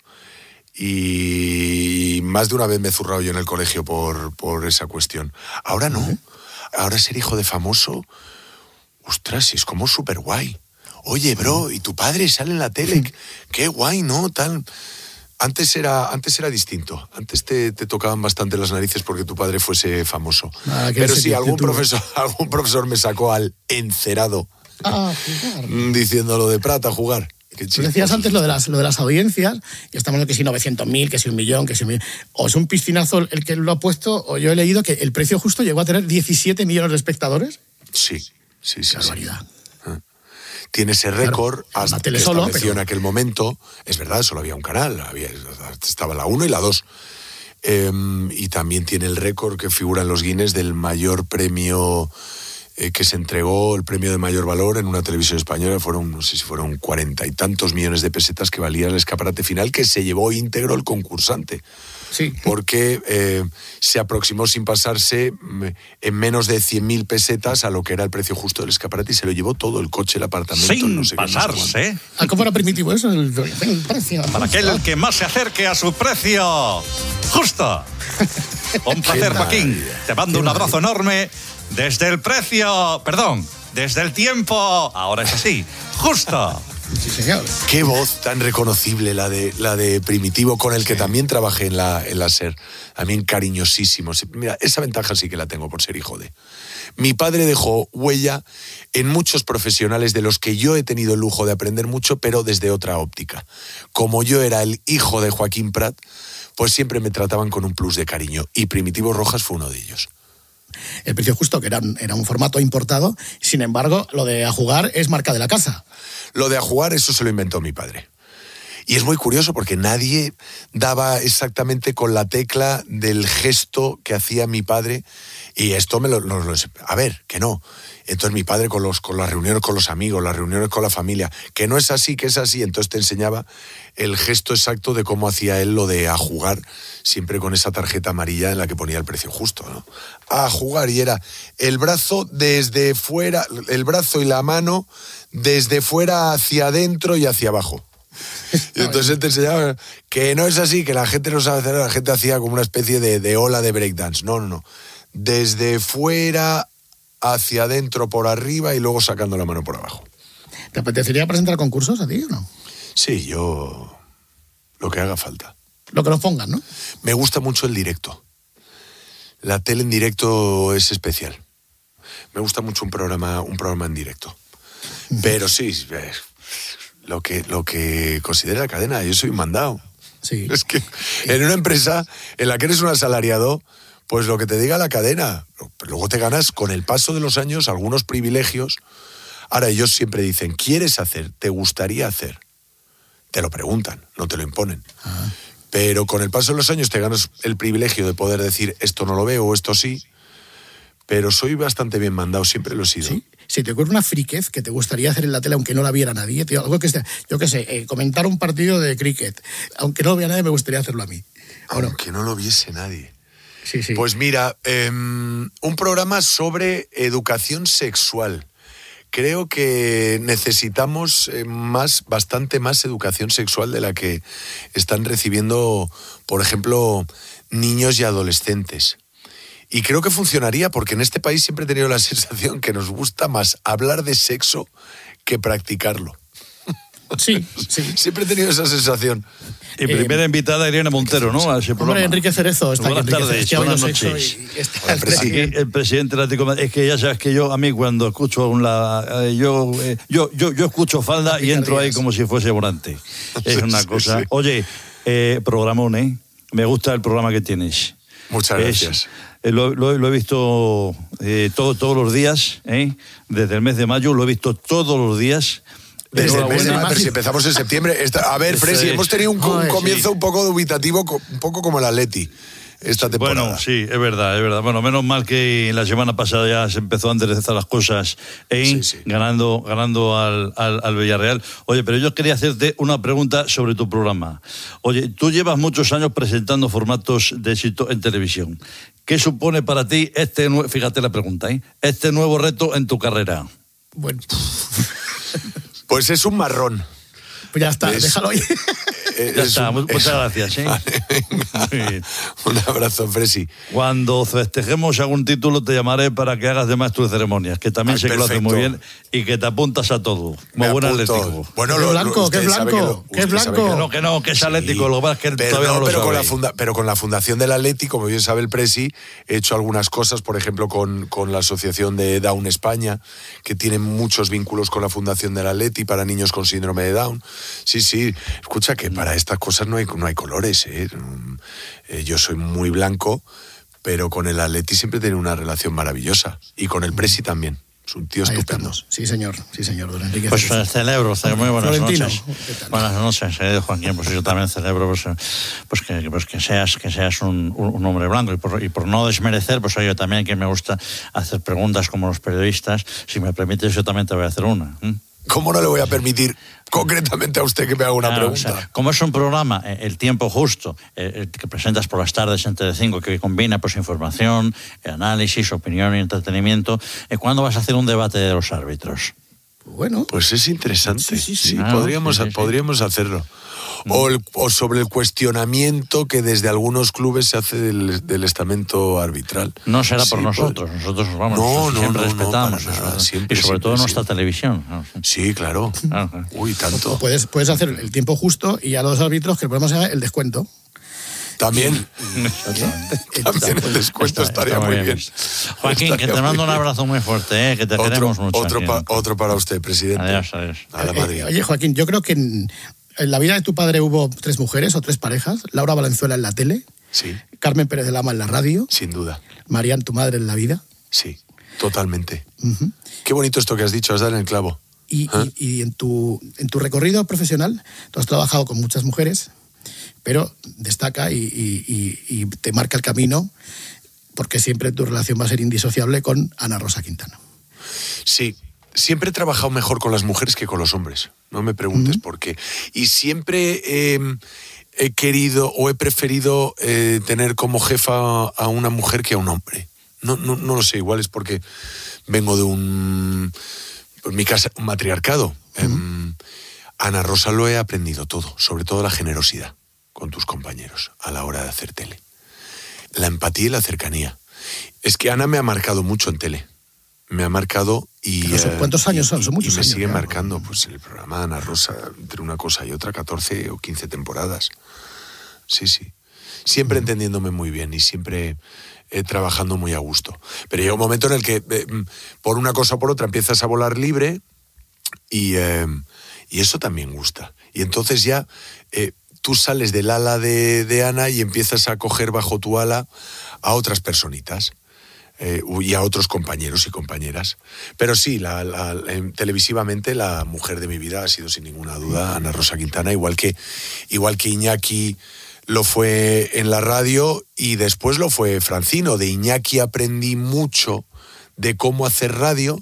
Y más de una vez me he zurrado yo en el colegio por esa cuestión. Ahora no. Ahora ser hijo de famoso, ostras, es como súper guay. Oye, bro, y tu padre sale en la tele. Qué guay, ¿no? Tal. Antes era distinto. Antes te tocaban bastante las narices porque tu padre fuese famoso. Pero sí, algún profesor me sacó al encerado diciéndolo de Prat a jugar. Tú decías antes lo de las audiencias, y estamos hablando que si 900.000, que si 1 millón, que si 1 millón. O es un piscinazo el que lo ha puesto, o yo he leído que el Precio Justo llegó a tener 17 millones de espectadores. Sí. Qué barbaridad. Tiene ese récord, claro, que estableció en aquel momento. Es verdad, solo había un canal, estaba la 1 y la 2. Y también tiene el récord que figura en los Guinness del mayor premio que se entregó, el premio de mayor valor en una televisión española. No sé si fueron 40 y tantos millones de pesetas que valía el escaparate final, que se llevó íntegro el concursante. Sí. Porque se aproximó sin pasarse en menos de 100.000 pesetas a lo que era el precio justo del escaparate y se lo llevó todo, el coche, el apartamento. Sin no sé pasarse. ¿Cómo era primitivo eso? El precio. Para aquel que más se acerque a su precio justo. Un placer, Joaquín. Te mando un abrazo enorme desde el precio, desde el tiempo, ahora es así, justo. Sí, señor. Qué voz tan reconocible la de Primitivo, con el que también trabajé en la SER. También cariñosísimo. Mira, esa ventaja sí que la tengo por ser hijo de. Mi padre dejó huella en muchos profesionales de los que yo he tenido el lujo de aprender mucho, pero desde otra óptica. Como yo era el hijo de Joaquín Prat, pues siempre me trataban con un plus de cariño. Y Primitivo Rojas fue uno de ellos. El Precio Justo, que era un formato importado, sin embargo, lo de a jugar es marca de la casa. Lo de a jugar, eso se lo inventó mi padre. Y es muy curioso porque nadie daba exactamente con la tecla del gesto que hacía mi padre. Y esto a ver, que no. Entonces mi padre con las reuniones con los amigos, las reuniones con la familia, que no es así, que es así. Entonces te enseñaba el gesto exacto de cómo hacía él lo de a jugar, siempre con esa tarjeta amarilla en la que ponía el precio justo, ¿no? A jugar, y era el brazo desde fuera, el brazo y la mano desde fuera hacia adentro y hacia abajo. Y entonces él te enseñaba que no es así, que la gente no sabe hacer, la gente hacía como una especie de ola de breakdance. No. Desde fuera hacia adentro por arriba y luego sacando la mano por abajo. ¿Te apetecería presentar concursos a ti o no? Sí, yo lo que haga falta. Lo que nos pongan, ¿no? Me gusta mucho el directo. La tele en directo es especial. Me gusta mucho un programa en directo. Pero sí, lo que considera la cadena, yo soy un mandado. Sí. Es que en una empresa en la que eres un asalariado, pues lo que te diga la cadena. Luego te ganas con el paso de los años algunos privilegios Ahora ellos siempre dicen, ¿quieres hacer? ¿Te gustaría hacer? Te lo preguntan, no te lo imponen. Pero con el paso de los años te ganas el privilegio de poder decir, esto no lo veo o esto sí. Pero soy bastante bien mandado, siempre lo he sido. ¿Sí? Si te ocurre una friquez que te gustaría hacer en la tele aunque no la viera nadie, tío, algo que sea, yo qué sé, comentar un partido de cricket, aunque no lo viera nadie, me gustaría hacerlo a mí. Aunque no lo viese nadie. Sí. Pues mira, un programa sobre educación sexual. Creo que necesitamos bastante más educación sexual de la que están recibiendo, por ejemplo, niños y adolescentes. Y creo que funcionaría porque en este país siempre he tenido la sensación que nos gusta más hablar de sexo que practicarlo. Sí. Siempre he tenido esa sensación. Y primera invitada Irene Montero, ¿no? A ese programa. Hombre, Enrique Cerezo está buenas aquí. Tardes, buenas noches. El presidente del Atlético, es que ya sabes que a mí cuando escucho yo escucho falda y entro ahí como si fuese volante. Es una cosa. Sí. Oye, programón, ¿eh? Me gusta el programa que tienes. Muchas gracias. Lo he visto todos los días, desde el mes de mayo, lo he visto todos los días. Desde el mes de mayo, si empezamos en septiembre. A ver, Presi, hemos tenido un comienzo un poco dubitativo, un poco como el Atleti esta temporada. Bueno, sí, es verdad. Bueno, menos mal que la semana pasada ya se empezó a enderezar las cosas, ganando al Villarreal. Oye, pero yo quería hacerte una pregunta sobre tu programa. Oye, tú llevas muchos años presentando formatos de éxito en televisión. ¿Qué supone para ti fíjate la pregunta, este nuevo reto en tu carrera? Bueno... Pues es un marrón. Pues ya está, déjalo ahí. Ya está, muchas gracias. Vale, un abrazo, Fresi. Cuando festejemos algún título te llamaré para que hagas de maestro de ceremonias, que también sé que lo haces muy bien y que te apuntas a todo. Como buen atlético. Bueno, ¿Qué es blanco? ¿Qué es blanco? Que es atlético, lo que pasa es que todavía no lo sabe. Pero con la fundación del Atleti, como bien sabe el Presi, he hecho algunas cosas, por ejemplo, con la asociación de Down España, que tiene muchos vínculos con la fundación del Atleti para niños con síndrome de Down. Sí, escucha que para estas cosas no hay colores, yo soy muy blanco, pero con el Atleti siempre he tenido una relación maravillosa, y con el Presi también. Es un tío estupendo. Sí, señor, don Enrique. Pues celebro, muy buenas Florentino. noches. Buenas noches, Joaquín, pues yo también celebro que seas un hombre blanco, y por no desmerecer, pues yo también, que me gusta hacer preguntas como los periodistas, si me permites yo también te voy a hacer una. ¿Cómo no le voy a permitir concretamente a usted que me haga una pregunta? O sea, como es un programa, El Tiempo Justo, que presentas por las tardes en Telecinco, que combina pues información, análisis, opinión y entretenimiento, ¿cuándo vas a hacer un debate de los árbitros? Bueno, pues es interesante. Sí, sí. podríamos hacerlo. O sobre el cuestionamiento que desde algunos clubes se hace del estamento arbitral. No será por nosotros, nosotros siempre respetamos eso, siempre, y sobre todo nuestra televisión. Sí, claro. Uy, tanto. O puedes hacer el tiempo justo y a los árbitros que el programa sea el descuento. También el descuento estaría muy bien. Joaquín, que te mando un abrazo muy fuerte, que te queremos mucho. Otro para usted, presidente. Adiós. A la María. Oye, Joaquín, yo creo que en la vida de tu padre hubo 3 mujeres o 3 parejas. Laura Valenzuela en la tele. Sí. Carmen Pérez de Lama en la radio. Sin duda. Marian, tu madre, en la vida. Sí, totalmente. Qué bonito esto que has dicho, has dado en el clavo. Y en tu recorrido profesional, tú has trabajado con muchas mujeres, pero destaca y te marca el camino, porque siempre tu relación va a ser indisociable con Ana Rosa Quintana. Sí. Siempre he trabajado mejor con las mujeres que con los hombres. No me preguntes por qué. Y siempre he querido o he preferido tener como jefa a una mujer que a un hombre. No lo sé, igual es porque vengo de en mi casa, un matriarcado. Ana Rosa lo he aprendido todo, sobre todo la generosidad con tus compañeros a la hora de hacer tele. La empatía y la cercanía. Es que Ana me ha marcado mucho en tele. Me ha marcado y... ¿Cuántos años son? Son muchos años. Y me sigue marcando, pues el programa de Ana Rosa, entre una cosa y otra, 14 o 15 temporadas. Sí. Siempre entendiéndome muy bien y siempre trabajando muy a gusto. Pero llega un momento en el que, por una cosa o por otra, empiezas a volar libre y eso también gusta. Y entonces ya tú sales del ala de Ana y empiezas a coger bajo tu ala a otras personitas. y a otros compañeros y compañeras. Pero sí, televisivamente la mujer de mi vida ha sido sin ninguna duda Ana Rosa Quintana, igual que Iñaki lo fue en la radio y después lo fue Francino. De Iñaki aprendí mucho de cómo hacer radio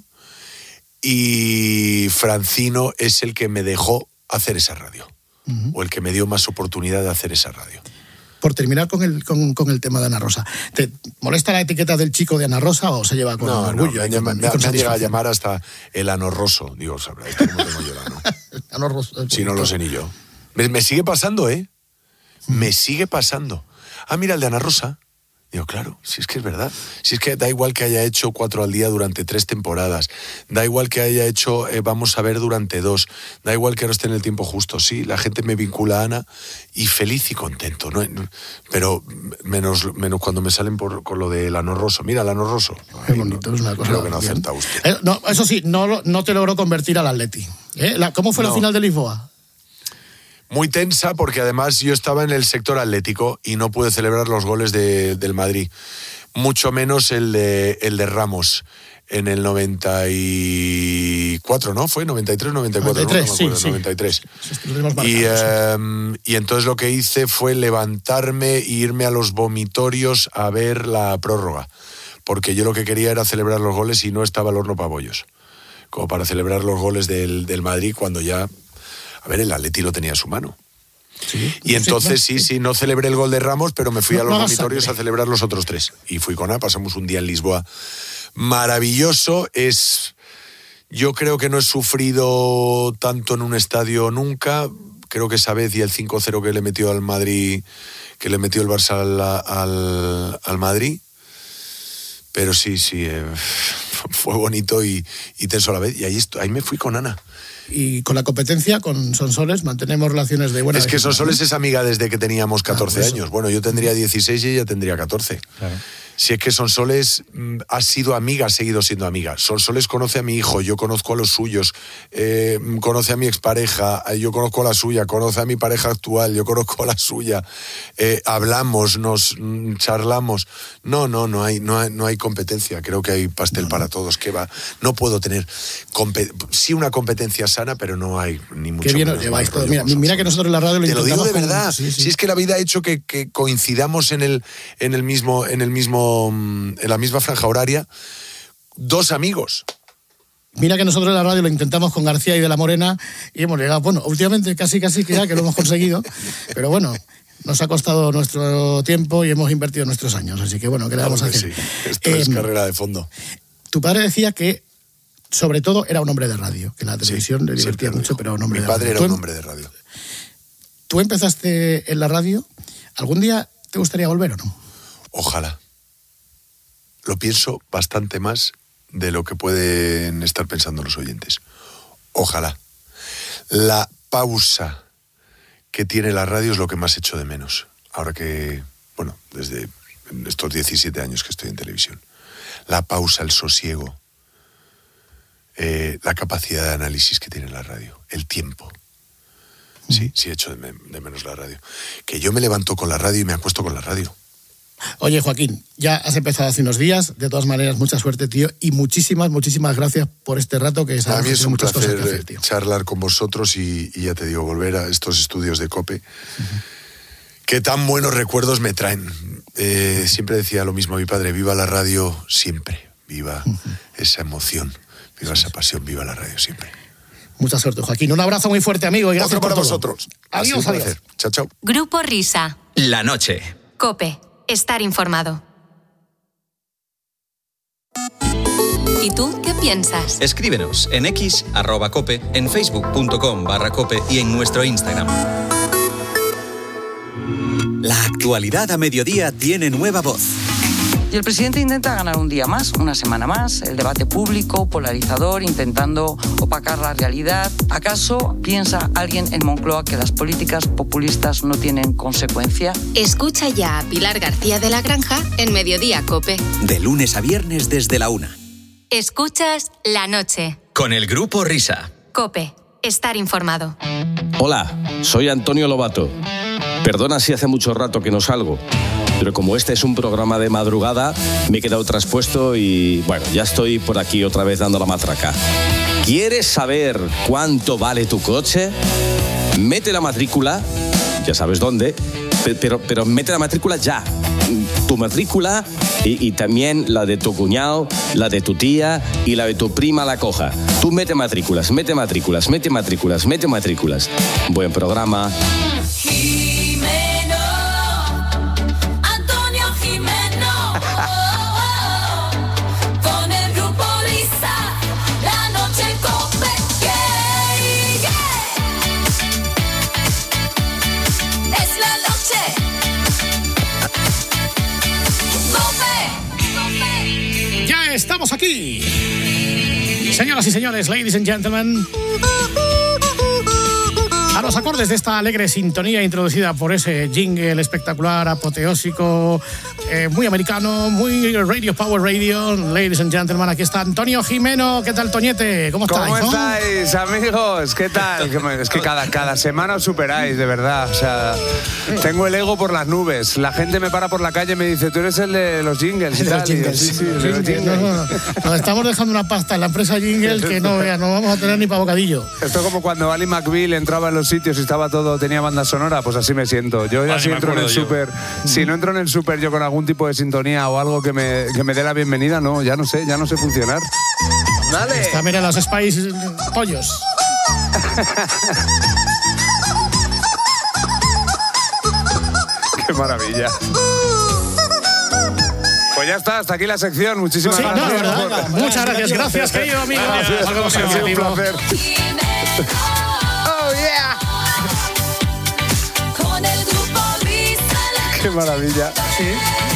y Francino es el que me dejó hacer esa radio, o el que me dio más oportunidad de hacer esa radio. Por terminar con el tema de Ana Rosa, ¿te molesta la etiqueta del chico de Ana Rosa o se lleva con orgullo? Me han llegado a llamar hasta el anorroso. Digo, sabrá, esto no tengo yo, ¿no? Anorroso. Si no lo sé ni yo. Me sigue pasando, ¿eh? Me sigue pasando. Ah, mira, el de Ana Rosa. Digo, claro, si es que es verdad. Si es que da igual que haya hecho 4 al día durante 3 temporadas. Da igual que haya hecho Vamos a ver durante 2. Da igual que ahora esté en el tiempo justo. Sí, la gente me vincula a Ana y feliz y contento. ¿No? Pero menos cuando me salen con lo del anorroso. Mira, el anorroso. Es bonito, es una cosa. Creo que no acerta usted. No, eso sí, no te logró convertir al Atleti. ¿Cómo fue la final de Lisboa? Muy tensa porque además yo estaba en el sector atlético y no pude celebrar los goles del Madrid. Mucho menos el de Ramos en el 94, ¿no? ¿Fue 93 94? 93, no me acuerdo, sí. 93. Sí. Y entonces lo que hice fue levantarme e irme a los vomitorios a ver la prórroga. Porque yo lo que quería era celebrar los goles y no estaba el horno para bollos. Como para celebrar los goles del Madrid cuando ya... A ver, el Atleti lo tenía a su mano. Sí, y entonces sí, no celebré el gol de Ramos, pero me fui a los vomitorios a celebrar los otros 3. Y fui con Ana, pasamos un día en Lisboa maravilloso. Yo creo que no he sufrido tanto en un estadio nunca. Creo que esa vez y el 5-0 que le metió al Madrid, que le metió el Barça al Madrid. Pero sí, fue bonito y tenso a la vez. Y ahí me fui con Ana. Y con la competencia, con Sonsoles, mantenemos relaciones de buena... Es que Sonsoles es amiga desde que teníamos 14 años. Bueno, yo tendría 16 y ella tendría 14. Claro. Si es que Sonsoles ha sido amiga, ha seguido siendo amiga. Sonsoles conoce a mi hijo, yo conozco a los suyos, conoce a mi expareja, yo conozco a la suya, conoce a mi pareja actual, yo conozco a la suya. Hablamos, nos charlamos. No hay competencia. Creo que hay pastel para todos. ¿Qué va? No puedo tener sí una competencia sana, pero no hay ni mucho. Qué bien lo lleváis todo. Mira que nosotros en la radio lo intentamos. Te lo digo de verdad. Sí. Si es que la vida ha hecho que coincidamos en la misma franja horaria, 2 amigos. Mira que nosotros en la radio lo intentamos con García y de la Morena y hemos llegado, bueno, últimamente casi que ya que lo hemos conseguido, pero bueno, nos ha costado nuestro tiempo y hemos invertido nuestros años, así que bueno, ¿qué le vamos a hacer? Sí. Esto es carrera de fondo. Tu padre decía que sobre todo era un hombre de radio, que la televisión le divertía mucho, pero un hombre de radio. Mi padre era un hombre de radio. ¿Tú empezaste en la radio? ¿Algún día te gustaría volver o no? Ojalá. Lo pienso bastante más de lo que pueden estar pensando los oyentes. Ojalá. La pausa que tiene la radio es lo que más echo de menos. Ahora que, bueno, desde estos 17 años que estoy en televisión. La pausa, el sosiego, la capacidad de análisis que tiene la radio, el tiempo. Sí echo de menos la radio. Que yo me levanto con la radio y me acuesto con la radio. Oye, Joaquín, ya has empezado hace unos días. De todas maneras, mucha suerte, tío. Y muchísimas gracias por este rato que sabes. A mí es un placer charlar con vosotros y ya te digo, volver a estos estudios de COPE. Que tan buenos recuerdos me traen. Siempre decía lo mismo a mi padre, viva la radio siempre. Viva esa emoción, viva esa pasión, viva la radio siempre. Mucha suerte, Joaquín. Un abrazo muy fuerte, amigo. Y gracias Otro para por vosotros. Adiós. Chao, chao. Grupo Risa. La noche. COPE. Estar informado. ¿Y tú qué piensas? Escríbenos en X, @cope, en facebook.com/cope y en nuestro Instagram. La actualidad a mediodía tiene nueva voz. Y el presidente intenta ganar un día más, una semana más, el debate público, polarizador, intentando opacar la realidad. ¿Acaso piensa alguien en Moncloa que las políticas populistas no tienen consecuencia? Escucha ya a Pilar García de la Granja en Mediodía COPE. De lunes a viernes desde la 1. Escuchas La Noche. Con el Grupo Risa. COPE. Estar informado. Hola, soy Antonio Lobato. Perdona si hace mucho rato que no salgo, pero como este es un programa de madrugada, me he quedado traspuesto y bueno, ya estoy por aquí otra vez dando la matraca. ¿Quieres saber cuánto vale tu coche? Mete la matrícula, ya sabes dónde, pero mete la matrícula ya. Tu matrícula y también la de tu cuñado, la de tu tía y la de tu prima la coja. Tú mete matrículas. Buen programa. Estamos aquí. Señoras y señores, ladies and gentlemen, a los acordes de esta alegre sintonía introducida por ese jingle espectacular, apoteósico, muy americano, muy Radio Power Radio. Ladies and gentlemen, aquí está Antonio Gimeno. ¿Qué tal, Toñete? ¿Cómo estáis? ¿Cómo estáis, amigos? ¿Qué tal? Es que cada semana os superáis, de verdad. O sea, tengo el ego por las nubes. La gente me para por la calle y me dice, tú eres el de los jingles. Sí, de los jingles. No. Nos estamos dejando una pasta en la empresa Jingle que no vamos a tener ni para bocadillo. Esto es como cuando Ali McBeal entraba en los sitios y estaba todo, tenía banda sonora, pues así me siento. Yo ya si entro en el súper, si no entro en el súper yo con algún tipo de sintonía o algo que me dé la bienvenida, no, ya no sé funcionar. Dale. Está, mira, los Spice pollos. Qué maravilla. Pues ya está, hasta aquí la sección. Muchísimas gracias. No, ¿verdad? Muchas gracias, querido amigo. Gracias. Un placer. Oh, yeah. Qué maravilla. Sí.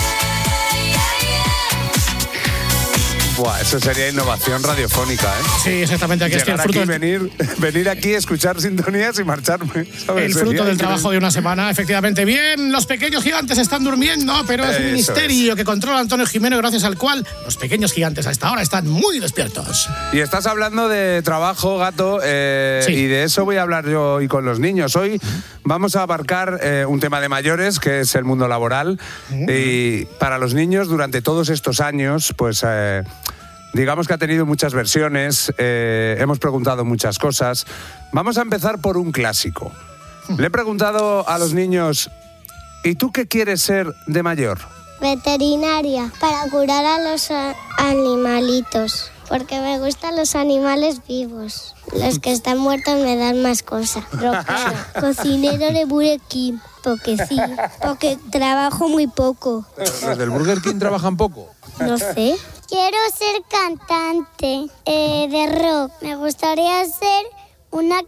Buah, eso sería innovación radiofónica, ¿eh? Sí, exactamente. Aquí llegar el fruto aquí, venir aquí, escuchar sintonías y marcharme, ¿sabes? El fruto del trabajo de una semana, efectivamente. Bien, los pequeños gigantes están durmiendo, pero es un misterio que controla Antonio Gimeno, gracias al cual los pequeños gigantes a esta hora están muy despiertos. Y estás hablando de trabajo, Gato, sí. Y de eso voy a hablar yo hoy con los niños. Hoy vamos a abarcar un tema de mayores, que es el mundo laboral. Y para los niños, durante todos estos años, pues... digamos que ha tenido muchas versiones, hemos preguntado muchas cosas. Vamos a empezar por un clásico. Le he preguntado a los niños, ¿y tú qué quieres ser de mayor? Veterinaria, para curar a los animalitos, porque me gustan los animales vivos. Los que están muertos me dan más cosas. Cocinero de Burger King, porque sí, porque trabajo muy poco. ¿Los del Burger King trabajan poco? No sé. Quiero ser cantante de rock. Me gustaría ser una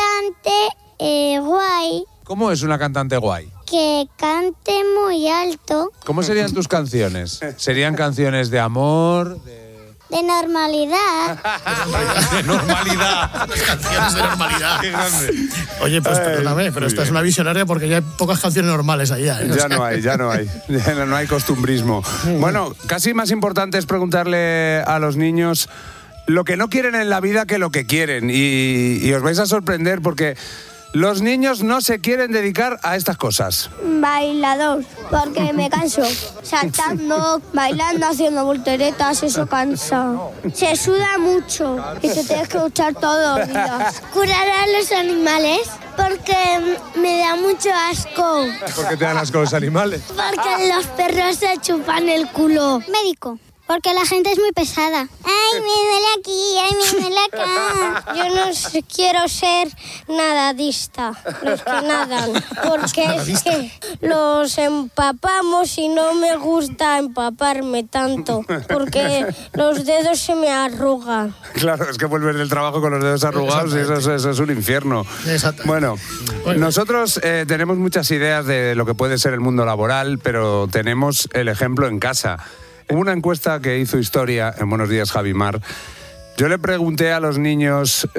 cantante guay. ¿Cómo es una cantante guay? Que cante muy alto. ¿Cómo serían tus canciones? ¿Serían canciones de amor? De normalidad. De normalidad. Canciones de normalidad. Qué grande. Oye, pues perdóname, pero esta es una visionaria porque ya hay pocas canciones normales allá. Ya no hay. No hay costumbrismo. Bueno, casi más importante es preguntarle a los niños lo que no quieren en la vida que lo que quieren. Y os vais a sorprender porque... los niños no se quieren dedicar a estas cosas. Bailador, porque me canso. Saltando, bailando, haciendo volteretas, eso cansa. Se suda mucho y te tienes que duchar todos los días. Curar a los animales, porque me da mucho asco. ¿Por qué te dan asco los animales? Porque los perros se chupan el culo. Médico. Porque la gente es muy pesada. ¡Ay, me duele aquí! ¡Ay, me duele acá! Yo no quiero ser nadadista, los que nadan. Porque es que los empapamos y no me gusta empaparme tanto. Porque los dedos se me arrugan. Claro, es que volver del trabajo con los dedos arrugados, eso es un infierno. Bueno, nosotros tenemos muchas ideas de lo que puede ser el mundo laboral, pero tenemos el ejemplo en casa. Hubo una encuesta que hizo Historia en Buenos Días, Javimar. Yo le pregunté a los niños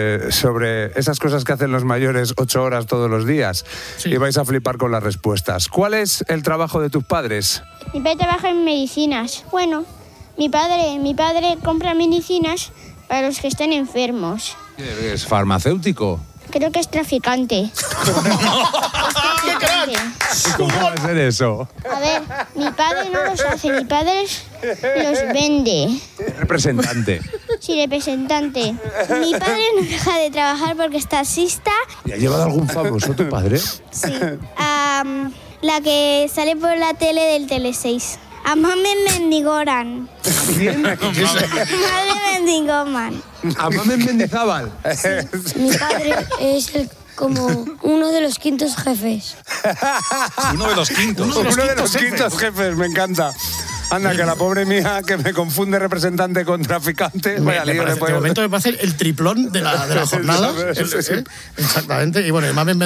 sobre esas cosas que hacen los mayores 8 horas todos los días. Sí. Y vais a flipar con las respuestas. ¿Cuál es el trabajo de tus padres? Mi padre trabaja en medicinas. Bueno, mi padre compra medicinas para los que están enfermos. ¿Es farmacéutico? Creo que es traficante. ¿Cómo va a ser eso? A ver, mi padre no los hace, mi padre los vende. Representante. Sí, representante. Mi padre no deja de trabajar porque es taxista. ¿Y ha llevado algún famoso tu padre? Sí. La que sale por la tele del Tele6. A Mamen Mendigoran. ¿Quién? Madre Mendigoman. ¿A Mamen Mendizábal? Mi padre es como uno de los quintos jefes. Uno de los quintos. Uno de los quintos jefes, me encanta. Anda, que la pobre mía que me confunde representante con traficante. Vaya lío, de momento me parece el triplón de la jornada. Sí. Exactamente. Y bueno, Mamen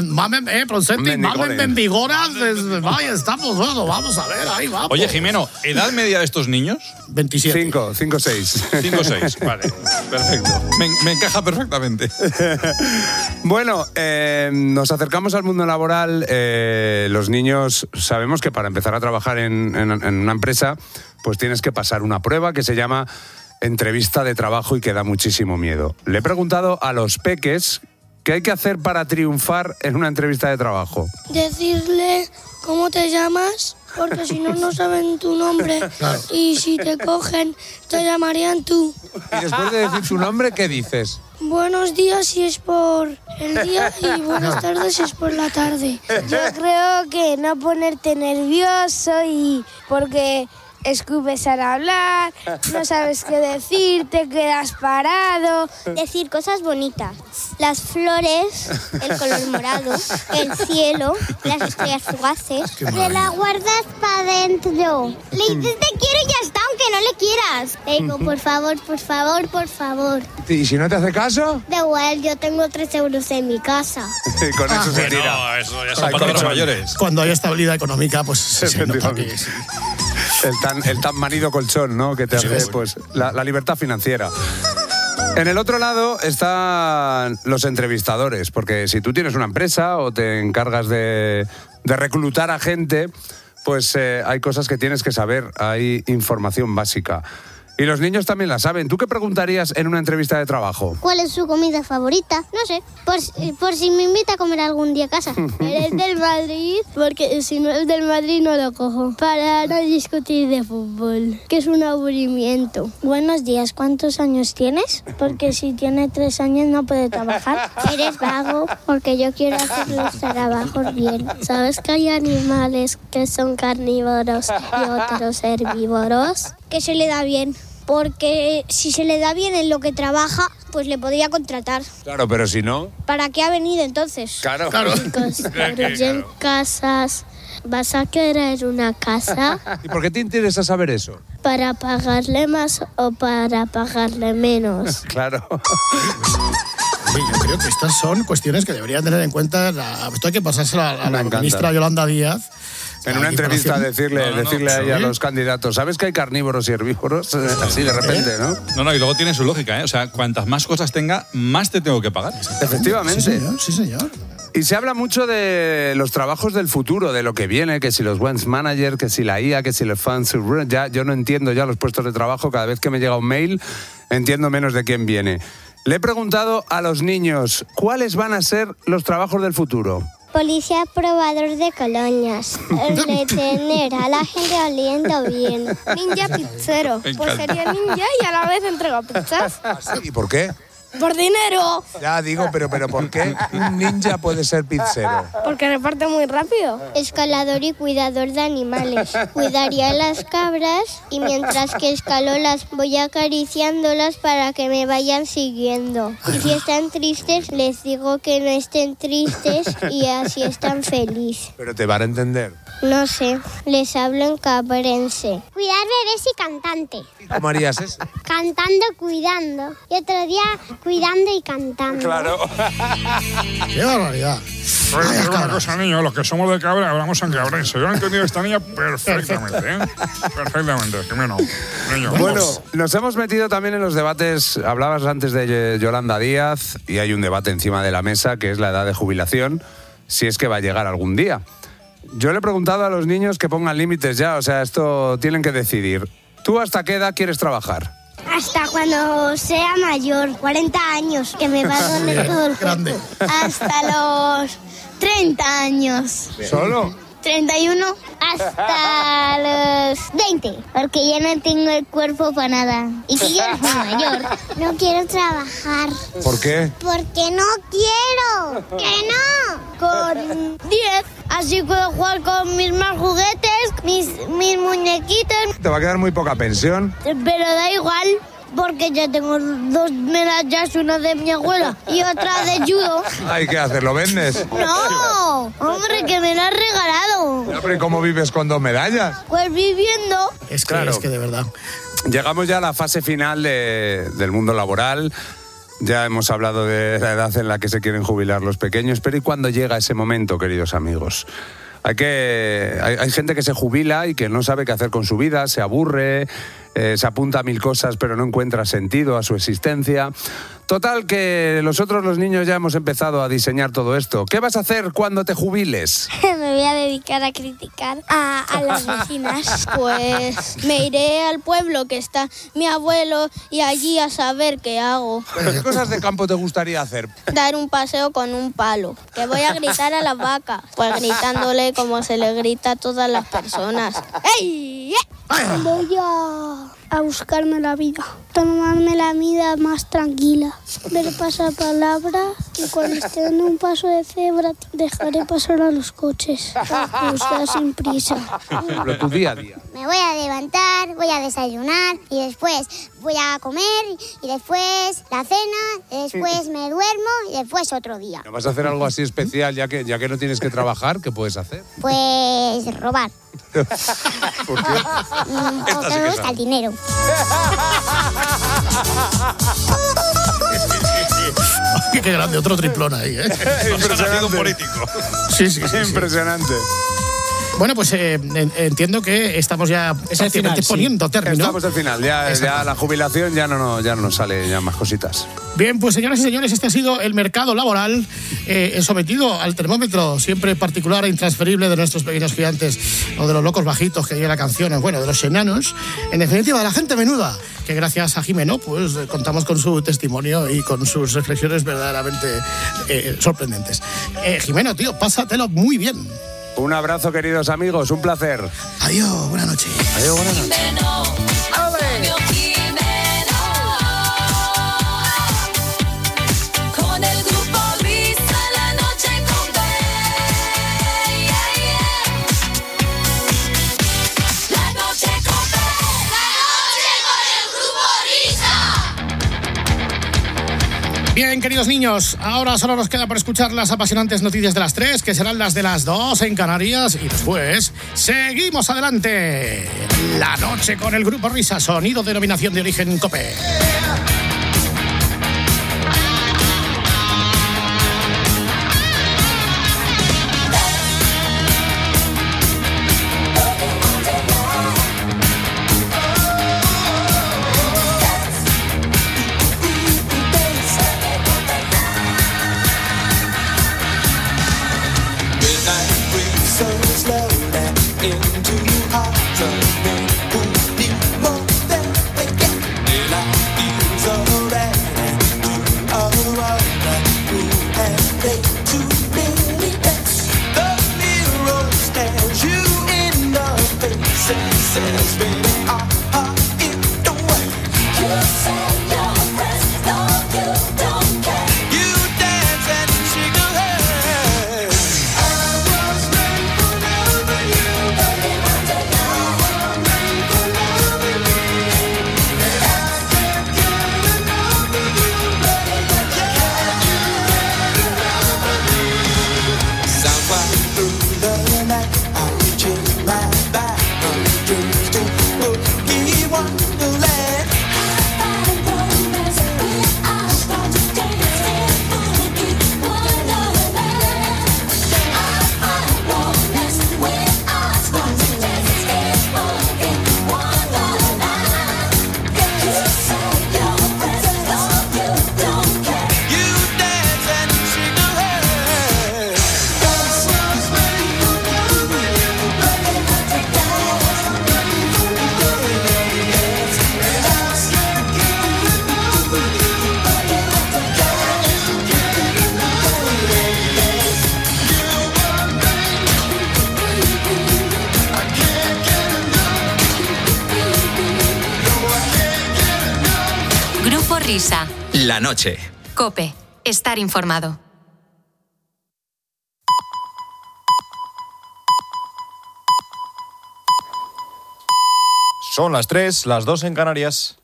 Mendigoras. Ahí estamos, bueno, vamos a ver, ahí vamos. Oye, Jimeno, ¿edad media de estos niños? 27. 5, 6. 5, 6, vale. Perfecto. Me encaja perfectamente. Bueno, nos acercamos al mundo laboral. Los niños sabemos que para empezar a trabajar en una empresa, pues tienes que pasar una prueba que se llama entrevista de trabajo y que da muchísimo miedo. Le he preguntado a los peques qué hay que hacer para triunfar en una entrevista de trabajo. Decirle cómo te llamas, porque si no, no saben tu nombre. Claro. Y si te cogen, te llamarían tú. Y después de decir su nombre, ¿qué dices? Buenos días si es por el día y buenas tardes si es por la tarde. Yo creo que no ponerte nervioso y porque escupes al hablar, no sabes qué decir, te quedas parado. Decir cosas bonitas. Las flores, el color morado, el cielo, las estrellas fugaces. Te la guardas para adentro. Le dices te quiero y ya está, aunque no le quieras. Le digo, por favor, por favor, por favor. ¿Y si no te hace caso? Da igual, yo tengo 3 euros en mi casa. Y con eso se tira. No, eso ya son palabras mayores. Cuando hay estabilidad económica, pues se nota que sí. El tan manido colchón, ¿no? Que te hace, pues, la libertad financiera. En el otro lado están los entrevistadores, porque si tú tienes una empresa o te encargas de reclutar a gente, pues hay cosas que tienes que saber, hay información básica. Y los niños también la saben. ¿Tú qué preguntarías en una entrevista de trabajo? ¿Cuál es su comida favorita? No sé, por si me invita a comer algún día a casa. ¿Eres del Madrid? Porque si no es del Madrid no lo cojo. Para no discutir de fútbol, que es un aburrimiento. Buenos días, ¿cuántos años tienes? Porque si tiene 3 años no puede trabajar. ¿Eres vago? Porque yo quiero hacer los trabajos bien. ¿Sabes que hay animales que son carnívoros y otros herbívoros? Que se le da bien. Porque si se le da bien en lo que trabaja, pues le podría contratar. Claro, pero si no... ¿Para qué ha venido entonces? Claro. Chicos, construyen casas. ¿Vas a querer una casa? ¿Y por qué te interesa saber eso? ¿Para pagarle más o para pagarle menos? Claro. Yo creo que estas son cuestiones que deberían tener en cuenta. Esto hay que pasárselo a la ministra Yolanda Díaz. En una entrevista decirle a ella a los candidatos, ¿sabes que hay carnívoros y herbívoros? Así de repente, ¿no? No, y luego tiene su lógica, ¿eh? O sea, cuantas más cosas tenga, más te tengo que pagar. Efectivamente. Sí, señor. Y se habla mucho de los trabajos del futuro, de lo que viene, que si los Wens Manager, que si la IA, que si los fans. Ya, yo no entiendo ya los puestos de trabajo. Cada vez que me llega un mail, entiendo menos de quién viene. Le he preguntado a los niños, ¿cuáles van a ser los trabajos del futuro? Policía probador de colonias. Retener a la gente oliendo bien. Ninja pizzero. Pues sería ninja y a la vez entrego pizzas. ¿Y por qué? Por dinero. Ya digo, pero ¿por qué un ninja puede ser pizzero? Porque reparte muy rápido. Escalador y cuidador de animales. Cuidaría las cabras y mientras que escalo las voy acariciándolas para que me vayan siguiendo. Y si están tristes, les digo que no estén tristes y así están felices. Pero te van a entender. No sé, les hablo en cabrense. Cuidar bebés y cantante. ¿Cómo harías eso? Cantando, cuidando. Y otro día cuidando y cantando. Claro. ¡Qué barbaridad! Pues una cosa, niños, los que somos de Cabra hablamos en cabrense. Yo lo he entendido a esta niña perfectamente, ¿eh? Perfectamente, Jimeno. Bueno, nos hemos metido también en los debates. Hablabas antes de Yolanda Díaz y hay un debate encima de la mesa que es la edad de jubilación, si es que va a llegar algún día. Yo le he preguntado a los niños que pongan límites ya, o sea, esto tienen que decidir. ¿Tú hasta qué edad quieres trabajar? hasta cuando sea mayor, 40 años, que me va a doler todo el cuerpo. Hasta los 30 años. ¿Solo? 31 hasta los 20, porque ya no tengo el cuerpo para nada. Y que ya soy mayor. No quiero trabajar. ¿Por qué? Porque no quiero. ¡Que no! Con 10, así puedo jugar con mis más juguetes, mis muñequitos. Te va a quedar muy poca pensión. Pero da igual, porque ya tengo 2 medallas, una de mi abuela y otra de judo. Ay, ¿qué haces? ¿Lo vendes? No, hombre, que me la has regalado. Hombre, ¿cómo vives con 2 medallas? Pues viviendo. Es que de verdad. Llegamos ya a la fase final del mundo laboral. Ya hemos hablado de la edad en la que se quieren jubilar los pequeños, pero ¿y cuándo llega ese momento, queridos amigos? Hay gente que se jubila y que no sabe qué hacer con su vida, se aburre, se apunta a 1000 cosas, pero no encuentra sentido a su existencia. Total, que nosotros los niños ya hemos empezado a diseñar todo esto. ¿Qué vas a hacer cuando te jubiles? Me voy a dedicar a criticar a las vecinas. Pues me iré al pueblo que está mi abuelo y allí a saber qué hago. ¿Pero qué cosas de campo te gustaría hacer? Dar un paseo con un palo. Que voy a gritar a las vacas. Pues gritándole como se le grita a todas las personas. ¡Ey! Voy a buscarme la vida. Tomarme la vida más tranquila. Ver pasapalabra y cuando esté en un paso de cebra dejaré pasar a los coches. Para cruzar sin prisa. Pero tu día a día. Me voy a levantar, voy a desayunar y después voy a comer y después la cena, y después me duermo y después otro día. ¿No vas a hacer algo así especial ya que no tienes que trabajar? ¿Qué puedes hacer? Pues robar. ¿Por qué? Porque me gusta el dinero. Qué grande, otro triplón ahí, ¿eh? Impresionante. Político. Sí. Impresionante. Bueno, pues entiendo que estamos ya prácticamente poniendo término. Estamos al final, ya la jubilación ya no nos sale ya más cositas. Bien, pues señoras y señores, este ha sido el mercado laboral sometido al termómetro siempre particular e intransferible de nuestros pequeños gigantes, o de los locos bajitos que dice la canción, bueno, de los enanos, en definitiva de la gente menuda, que gracias a Jimeno pues contamos con su testimonio y con sus reflexiones verdaderamente sorprendentes. Jimeno, tío, pásatelo muy bien. Un abrazo, queridos amigos, un placer. Adiós, buenas noches. Adiós, buenas noches. Con el grupo Risa, la noche con La noche con el grupo Risa. Bien, queridos niños, ahora solo nos queda por escuchar las apasionantes noticias de las 3, que serán las de las 2 en Canarias, y después seguimos adelante. La noche con el grupo Risa, sonido denominación de origen COPE. Through the night, I reach in my back, Risa. La noche. COPE. Estar informado. Son las 3, las 2 en Canarias.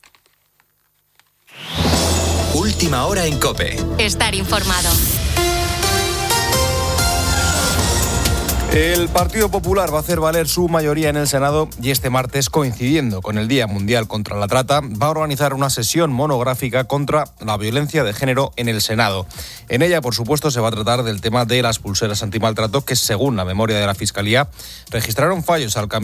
Última hora en COPE. Estar informado. El Partido Popular va a hacer valer su mayoría en el Senado y este martes, coincidiendo con el Día Mundial contra la Trata, va a organizar una sesión monográfica contra la violencia de género en el Senado. En ella, por supuesto, se va a tratar del tema de las pulseras antimaltrato que, según la memoria de la Fiscalía, registraron fallos al cambiar